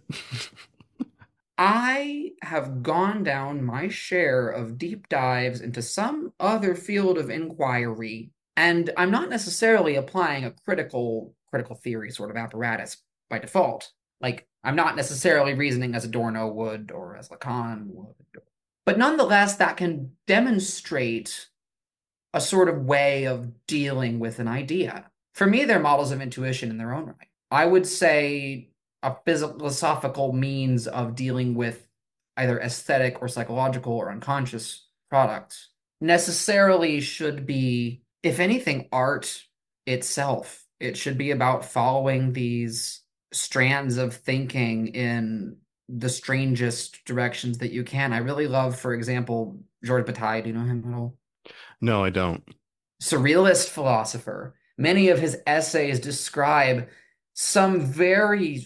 I have gone down my share of deep dives into some other field of inquiry, and I'm not necessarily applying a critical theory sort of apparatus by default. Like, I'm not necessarily reasoning as Adorno would or as Lacan would. But nonetheless, that can demonstrate a sort of way of dealing with an idea. For me, they're models of intuition in their own right. I would say a philosophical means of dealing with either aesthetic or psychological or unconscious products necessarily should be, if anything, art itself. It should be about following these strands of thinking in the strangest directions that you can. I really love, for example, Georges Bataille. Do you know him at all? No, I don't. Surrealist philosopher. Many of his essays describe some very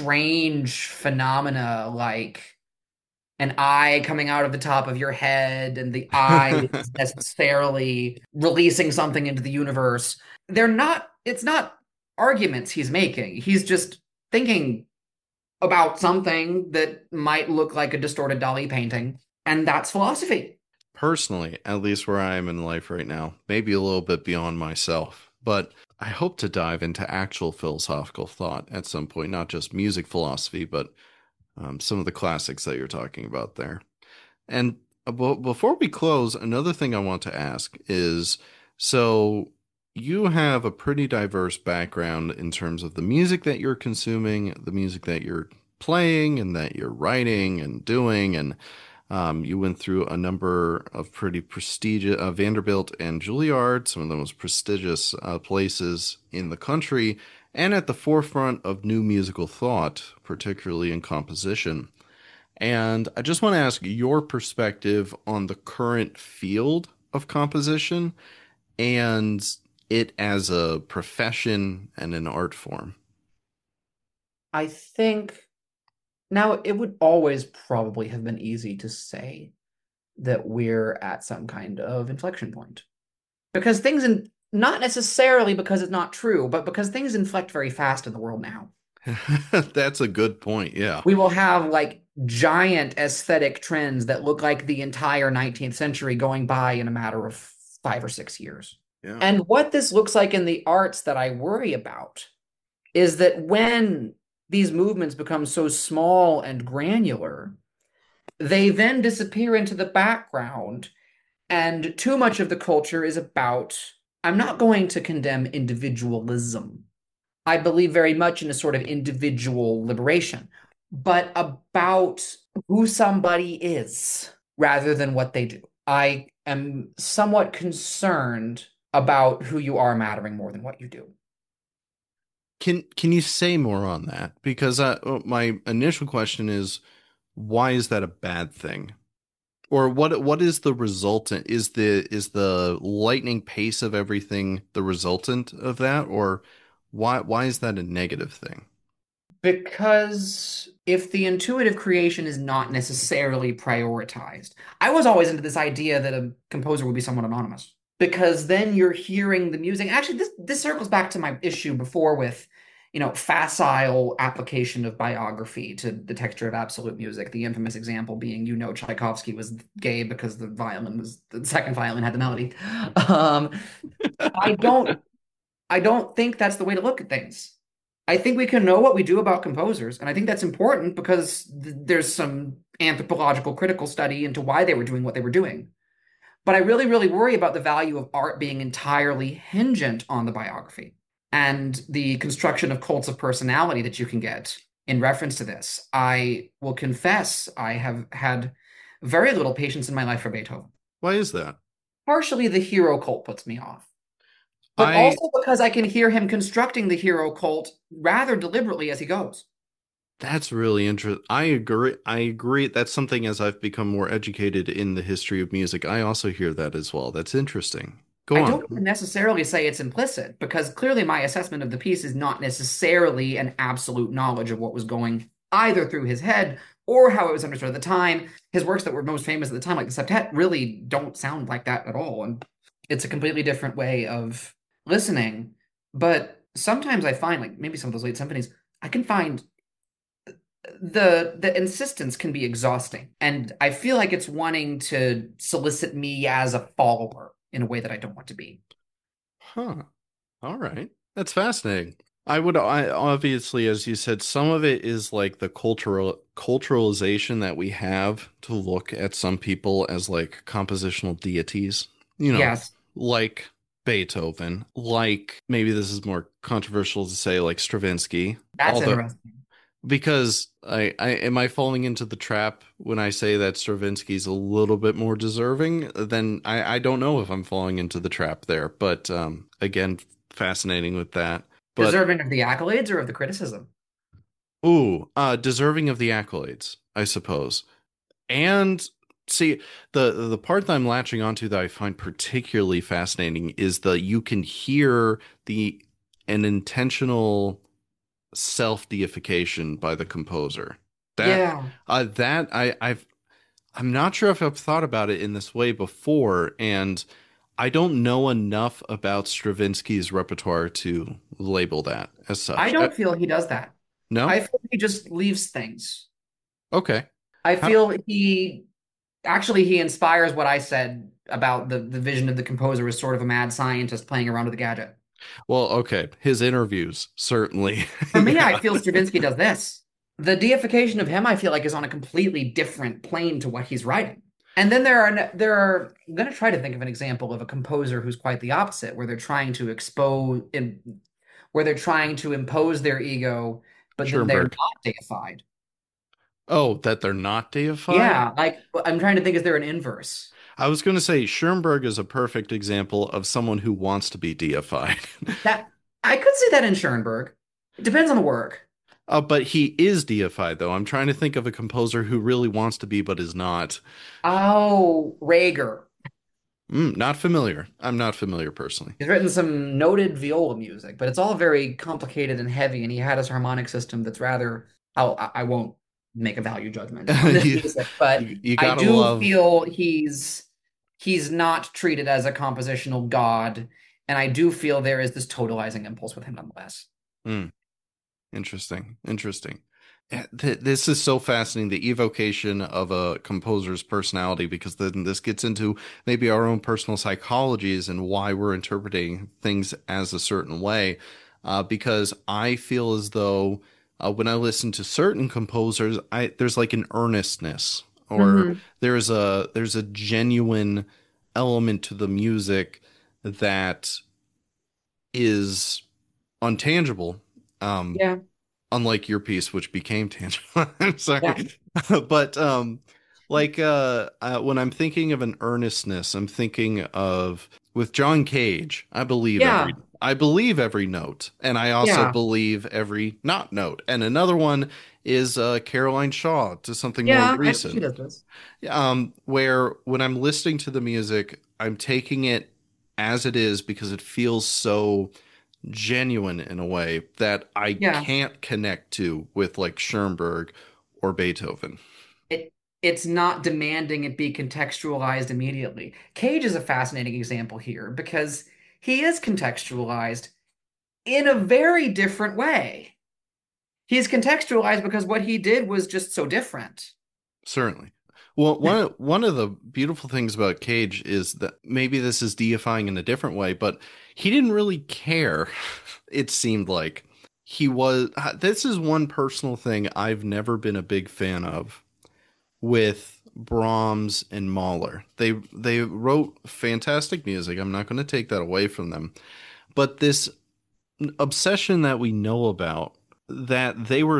strange phenomena like an eye coming out of the top of your head and the eye is necessarily releasing something into the universe. It's not arguments he's making. He's just thinking about something that might look like a distorted Dali painting. And that's philosophy. Personally, at least where I am in life right now, maybe a little bit beyond myself, but I hope to dive into actual philosophical thought at some point, not just music philosophy, but some of the classics that you're talking about there. And before we close, another thing I want to ask is so you have a pretty diverse background in terms of the music that you're consuming, the music that you're playing, and that you're writing and doing. And you went through a number of pretty prestigious Vanderbilt and Juilliard, some of the most prestigious places in the country, and at the forefront of new musical thought, particularly in composition. And I just want to ask your perspective on the current field of composition and it as a profession and an art form. I think now it would always probably have been easy to say that we're at some kind of inflection point because not necessarily because it's not true, but because things inflect very fast in the world now. That's a good point. Yeah. We will have like giant aesthetic trends that look like the entire 19th century going by in a matter of 5 or 6 years. Yeah. And what this looks like in the arts that I worry about is that when these movements become so small and granular, they then disappear into the background, and too much of the culture is about, I'm not going to condemn individualism. I believe very much in a sort of individual liberation, but about who somebody is rather than what they do. I am somewhat concerned about who you are mattering more than what you do. Can you say more on that? Because my initial question is, why is that a bad thing? Or what is the resultant? Is the lightning pace of everything the resultant of that? Or why is that a negative thing? Because if the intuitive creation is not necessarily prioritized, I was always into this idea that a composer would be somewhat anonymous. because then you're hearing the music. Actually, this circles back to my issue before with, facile application of biography to the texture of absolute music. The infamous example being, Tchaikovsky was gay because the second violin had the melody. Um, I don't I don't think that's the way to look at things. I think we can know what we do about composers, and I think that's important because there's some anthropological critical study into why they were doing what they were doing. But I really, really worry about the value of art being entirely hingent on the biography and the construction of cults of personality that you can get in reference to this. I will confess I have had very little patience in my life for Beethoven. Why is that? Partially the hero cult puts me off, but I also because I can hear him constructing the hero cult rather deliberately as he goes. That's really interesting. I agree. I agree. That's something as I've become more educated in the history of music, I also hear that as well. That's interesting. Go I on. don't even necessarily say it's implicit because clearly my assessment of the piece is not necessarily an absolute knowledge of what was going either through his head or how it was understood at the time. His works that were most famous at the time, like the septet, really don't sound like that at all. And it's a completely different way of listening. But sometimes I find, like maybe some of those late symphonies, I can find the insistence can be exhausting. And I feel like it's wanting to solicit me as a follower in a way that I don't want to be. Huh. All right. That's fascinating. I obviously, as you said, some of it is like the culturalization that we have to look at some people as like compositional deities, you know, Yes, like Beethoven, like maybe this is more controversial to say like Stravinsky, that's although interesting. because I am I falling into the trap when I say that Stravinsky's a little bit more deserving, then I don't know if I'm falling into the trap there, but again, fascinating with that. But Deserving of the accolades or of the criticism? ooh, deserving of the accolades, I suppose. And see, the part that I'm latching onto that I find particularly fascinating is the you can hear the an intentional self-deification by the composer. That Yeah. I'm not sure if I've thought about it in this way before, and I don't know enough about Stravinsky's repertoire to label that as I such. don't feel he does that. No? I feel he just leaves things. Okay. I How, feel he inspires what I said about the vision of the composer as sort of a mad scientist playing around with a gadget. well, okay. His interviews, certainly. For me, I Yeah. feel Stravinsky does this. The deification of him, I feel like, is on a completely different plane to what he's writing. And then I'm going to try to think of an example of a composer who's quite the opposite, where they're trying to impose their ego, but then they're Schoenberg. not deified. Oh, that they're not deified? Yeah, like I'm trying to think, is there an inverse? I was going to say Schoenberg is a perfect example of someone who wants to be deified. That I could see that in Schoenberg. It depends on the work. But he is deified, though. I'm trying to think of a composer who really wants to be but is not. Oh, Rager. Not familiar. I'm not familiar personally. He's written some noted viola music, but it's all very complicated and heavy, and he had his harmonic system that's rather. I won't make a value judgment on this you, music, but you I gotta do love. feel he's not treated as a compositional god, and I do feel there is this totalizing impulse with him nonetheless. Hmm, interesting. Interesting. Yeah, this is so fascinating, the evocation of a composer's personality, because then this gets into maybe our own personal psychologies and why we're interpreting things as a certain way. Because I feel as though when I listen to certain composers, there's like an earnestness, or Hmm. there's a genuine element to the music that is untangible. Um, Yeah, unlike your piece, which became tangible. I'm yeah, sorry, but when I'm thinking of an earnestness, I'm thinking of with John Cage. yeah, I believe every note, and I also yeah, believe every not note. And another one is Caroline Shaw to something more yeah. She recent, does this. where when I'm listening to the music, I'm taking it as it is because it feels so genuine in a way that I Yeah. can't connect to with like Schoenberg or Beethoven. it's not demanding it be contextualized immediately. Cage is a fascinating example here because he is contextualized in a very different way. He's contextualized because what he did was just so different. Certainly. Well, one of the beautiful things about Cage is that maybe this is deifying in a different way, but he didn't really care. It seemed like he was. This is one personal thing I've never been a big fan of with Brahms and Mahler. They wrote fantastic music. I'm not going to take that away from them, but this obsession that we know about, that they were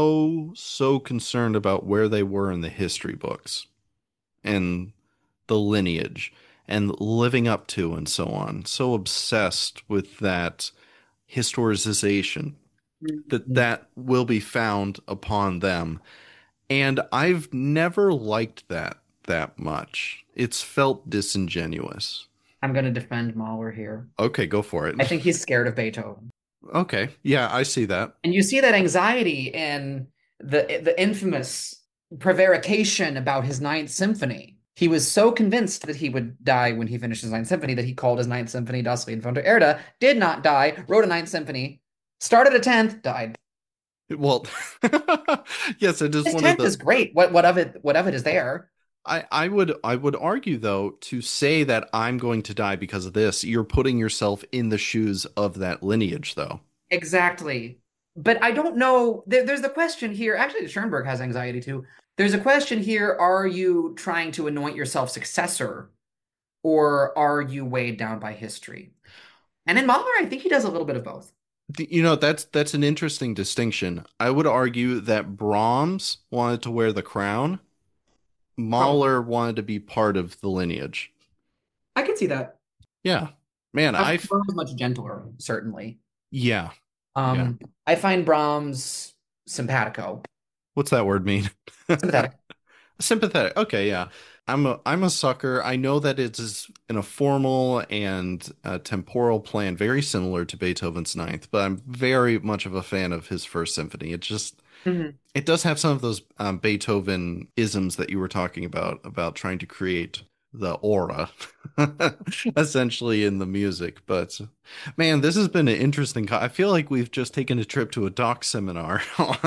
so concerned about where they were in the history books and the lineage and living up to and so on, so obsessed with that historicization that Mhm. that will be found upon them. And I've never liked that much. It's felt disingenuous. I'm going to defend Mahler here. Okay, go for it. I think he's scared of Beethoven. Okay, yeah, I see that. And you see that anxiety in the infamous prevarication about his Ninth Symphony. He was so convinced that he would die when he finished his Ninth Symphony that he called his Ninth Symphony Das Lied von der Erde, did not die, wrote a Ninth Symphony, started a tenth, died. Well, yes, it is His one of tenth the is great. What of it is there. I would argue though to say that I'm going to die because of this, you're putting yourself in the shoes of that lineage though. Exactly. But I don't know. There's the question here. Actually, Schoenberg has anxiety too. There's a question here. Are you trying to anoint yourself successor, or are you weighed down by history? And in Mahler, I think he does a little bit of both. That's an interesting distinction. I would argue that Brahms wanted to wear the crown, Probably. Mahler wanted to be part of the lineage. I can see that. Yeah. Man, I find I've Brahms much gentler, certainly. yeah. Yeah. Um, I find Brahms simpatico. What's that word mean? Sympathetic. Sympathetic. Okay, yeah. I'm a sucker. I know that it is in a formal and temporal plan very similar to Beethoven's Ninth, but I'm very much of a fan of his First Symphony. Mhm. It does have some of those Beethoven isms that you were talking about trying to create the aura, essentially in the music. But man, this has been an interesting. I feel like we've just taken a trip to a doc seminar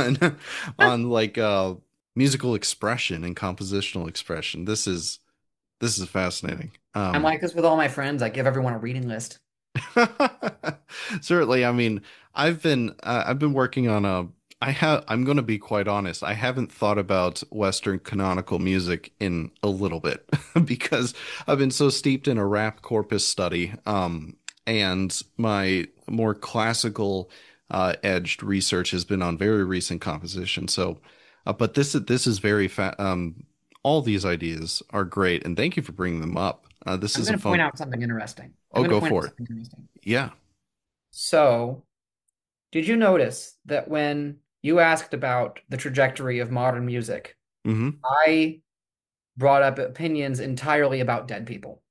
on like musical expression and compositional expression. This is fascinating. I'm like this with all my friends. I give everyone a reading list. Certainly, I mean, I've been working on a I'm going to be quite honest. I haven't thought about Western canonical music in a little bit because I've been so steeped in a rap corpus study, and my more classical edged research has been on very recent composition. So, but this is very all these ideas are great, and thank you for bringing them up. This I'm is a going to point fun. out something interesting. I'm Oh, going to go point out for it. something interesting. Yeah. So, did you notice that when you asked about the trajectory of modern music, Hmm. I brought up opinions entirely about dead people?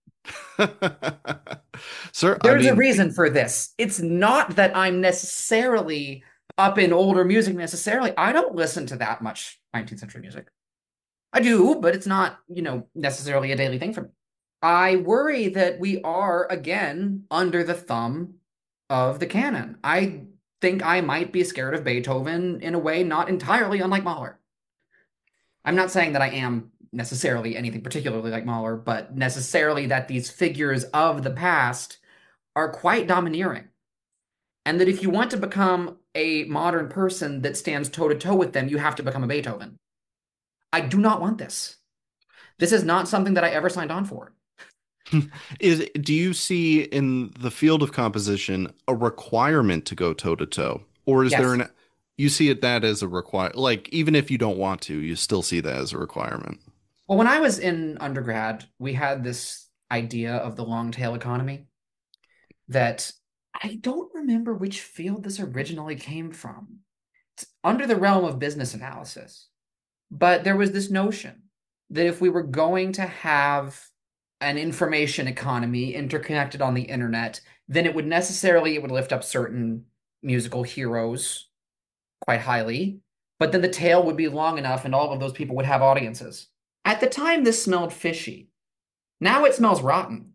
Sir, I There's a mean, reason for this. It's not that I'm necessarily up in older music necessarily. I don't listen to that much 19th century music. I do, but it's not, necessarily a daily thing for me. I worry that we are again under the thumb of the canon. I think I might be scared of Beethoven in a way not entirely unlike Mahler. I'm not saying that I am necessarily anything particularly like Mahler, but necessarily that these figures of the past are quite domineering. And that if you want to become a modern person that stands toe to toe with them, you have to become a Beethoven. I do not want this. This is not something that I ever signed on for. do you see in the field of composition a requirement to go toe to toe, or is there Yes. an you see it that as a require like even if you don't want to, you still see that as a requirement? Well, when I was in undergrad, we had this idea of the long tail economy that I don't remember which field this originally came from. It's under the realm of business analysis. But there was this notion that if we were going to have an information economy interconnected on the internet, then it would lift up certain musical heroes quite highly, but then the tail would be long enough and all of those people would have audiences. At the time, this smelled fishy. Now it smells rotten.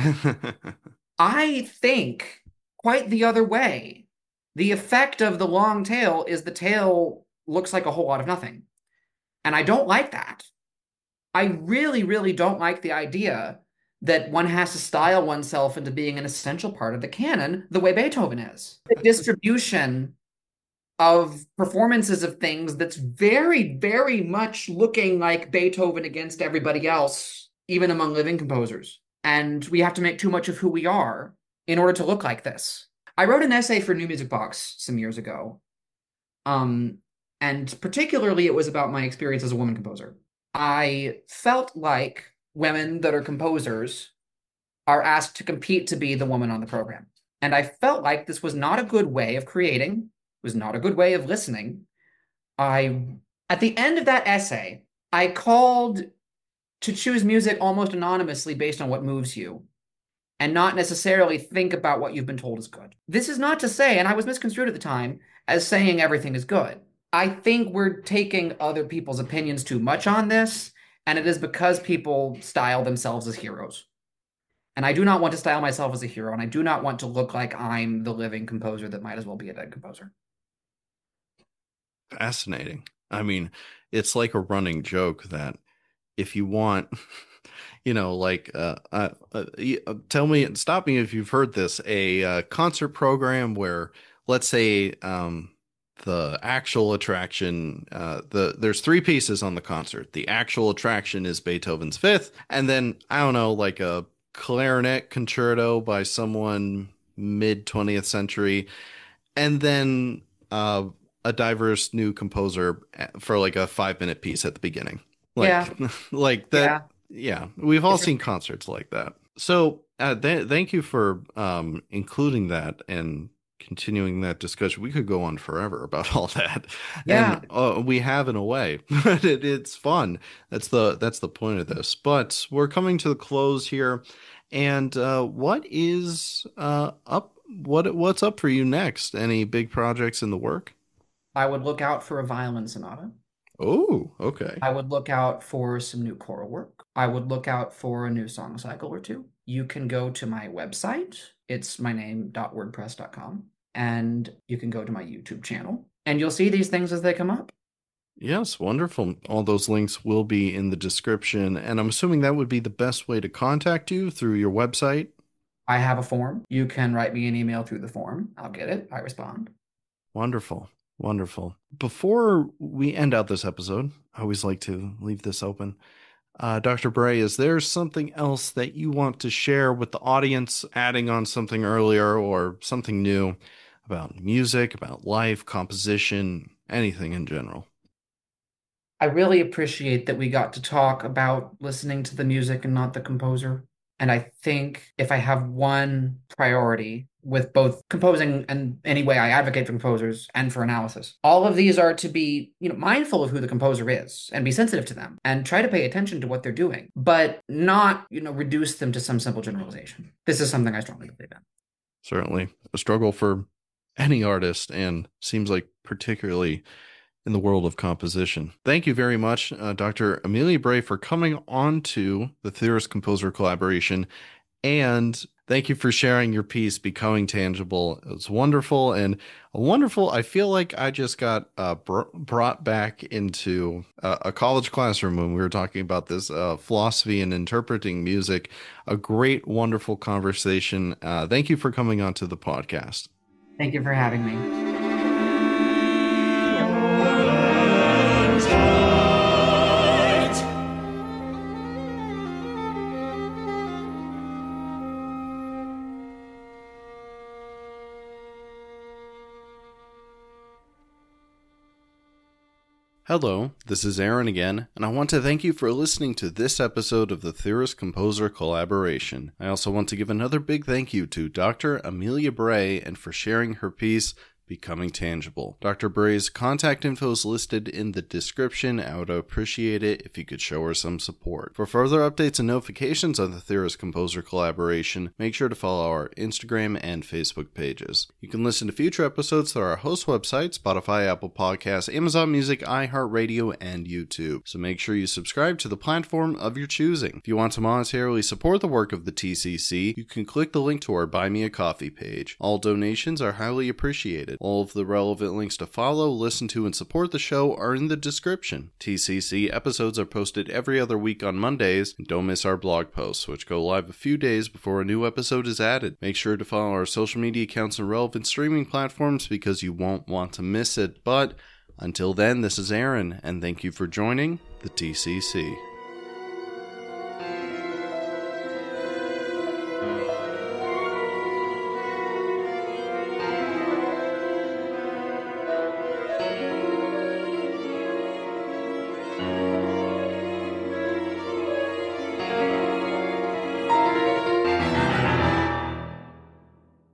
I think quite the other way. The effect of the long tail is the tail looks like a whole lot of nothing. And I don't like that. I really, really don't like the idea that one has to style oneself into being an essential part of the canon the way Beethoven is. The distribution of performances of things that's very, very much looking like Beethoven against everybody else, even among living composers. And we have to make too much of who we are in order to look like this. I wrote an essay for New Music Box some years ago. And particularly it was about my experience as a woman composer. I felt like women that are composers are asked to compete to be the woman on the program. And I felt like this was not a good way of creating, was not a good way of listening. At the end of that essay, I called to choose music almost anonymously based on what moves you and not necessarily think about what you've been told is good. This is not to say, and I was misconstrued at the time, as saying everything is good. I think we're taking other people's opinions too much on this, and it is because people style themselves as heroes. And I do not want to style myself as a hero, and I do not want to look like I'm the living composer that might as well be a dead composer. Fascinating. I mean, it's like a running joke that if you want, tell me, stop me if you've heard this, a concert program where, let's say, the actual attraction, there's three pieces on the concert. The actual attraction is Beethoven's Fifth, and then, I don't know, like a clarinet concerto by someone mid 20th century, and then a diverse new composer for like a 5 minute piece at the beginning. Yeah. Like that. Yeah. We've all seen concerts like that. So thank you for including that and continuing that discussion. We could go on forever about all that. Yeah. And we have in a way, but it's fun. That's the point of this. But we're coming to the close here. And what is up? What's up for you next? Any big projects in the work? I would look out for a violin sonata. Oh, okay. I would look out for some new choral work. I would look out for a new song cycle or two. You can go to my website. It's my name.wordpress.com. And you can go to my YouTube channel. And you'll see these things as they come up. Yes, wonderful. All those links will be in the description. And I'm assuming that would be the best way to contact you through your website. I have a form. You can write me an email through the form. I'll get it. I respond. Wonderful. Wonderful. Before we end out this episode, I always like to leave this open. Dr. Bray, is there something else that you want to share with the audience, adding on something earlier or something new about music, about life, composition, anything in general? I really appreciate that we got to talk about listening to the music and not the composer. And I think if I have one priority with both composing and any way I advocate for composers and for analysis, all of these are to be, mindful of who the composer is and be sensitive to them and try to pay attention to what they're doing, but not, reduce them to some simple generalization. This is something I strongly believe in. Certainly a struggle for any artist, and seems like particularly in the world of composition. Thank you very much, Dr. Amelia Bray, for coming on to the Theorist Composer Collaboration, and thank you for sharing your piece, Becoming Tangible. It was wonderful, and I feel like I just got brought back into a college classroom when we were talking about this philosophy and interpreting music. A great, wonderful conversation. Thank you for coming on to the podcast. Thank you for having me. Hello, this is Aaron again, and I want to thank you for listening to this episode of the Theorist Composer Collaboration. I also want to give another big thank you to Dr. Amelia Bray and for sharing her piece, becoming tangible. Dr. Bray's contact info is listed in the description. I would appreciate it if you could show her some support. For further updates and notifications on the Theorist Composer collaboration, make sure to follow our Instagram and Facebook pages. You can listen to future episodes through our host website, Spotify, Apple Podcasts, Amazon Music, iHeartRadio, and YouTube. So make sure you subscribe to the platform of your choosing. If you want to monetarily support the work of the TCC, you can click the link to our Buy Me a Coffee page. All donations are highly appreciated. All of the relevant links to follow, listen to, and support the show are in the description. TCC episodes are posted every other week on Mondays, and don't miss our blog posts, which go live a few days before a new episode is added. Make sure to follow our social media accounts and relevant streaming platforms because you won't want to miss it. But until then, this is Aaron, and thank you for joining the TCC.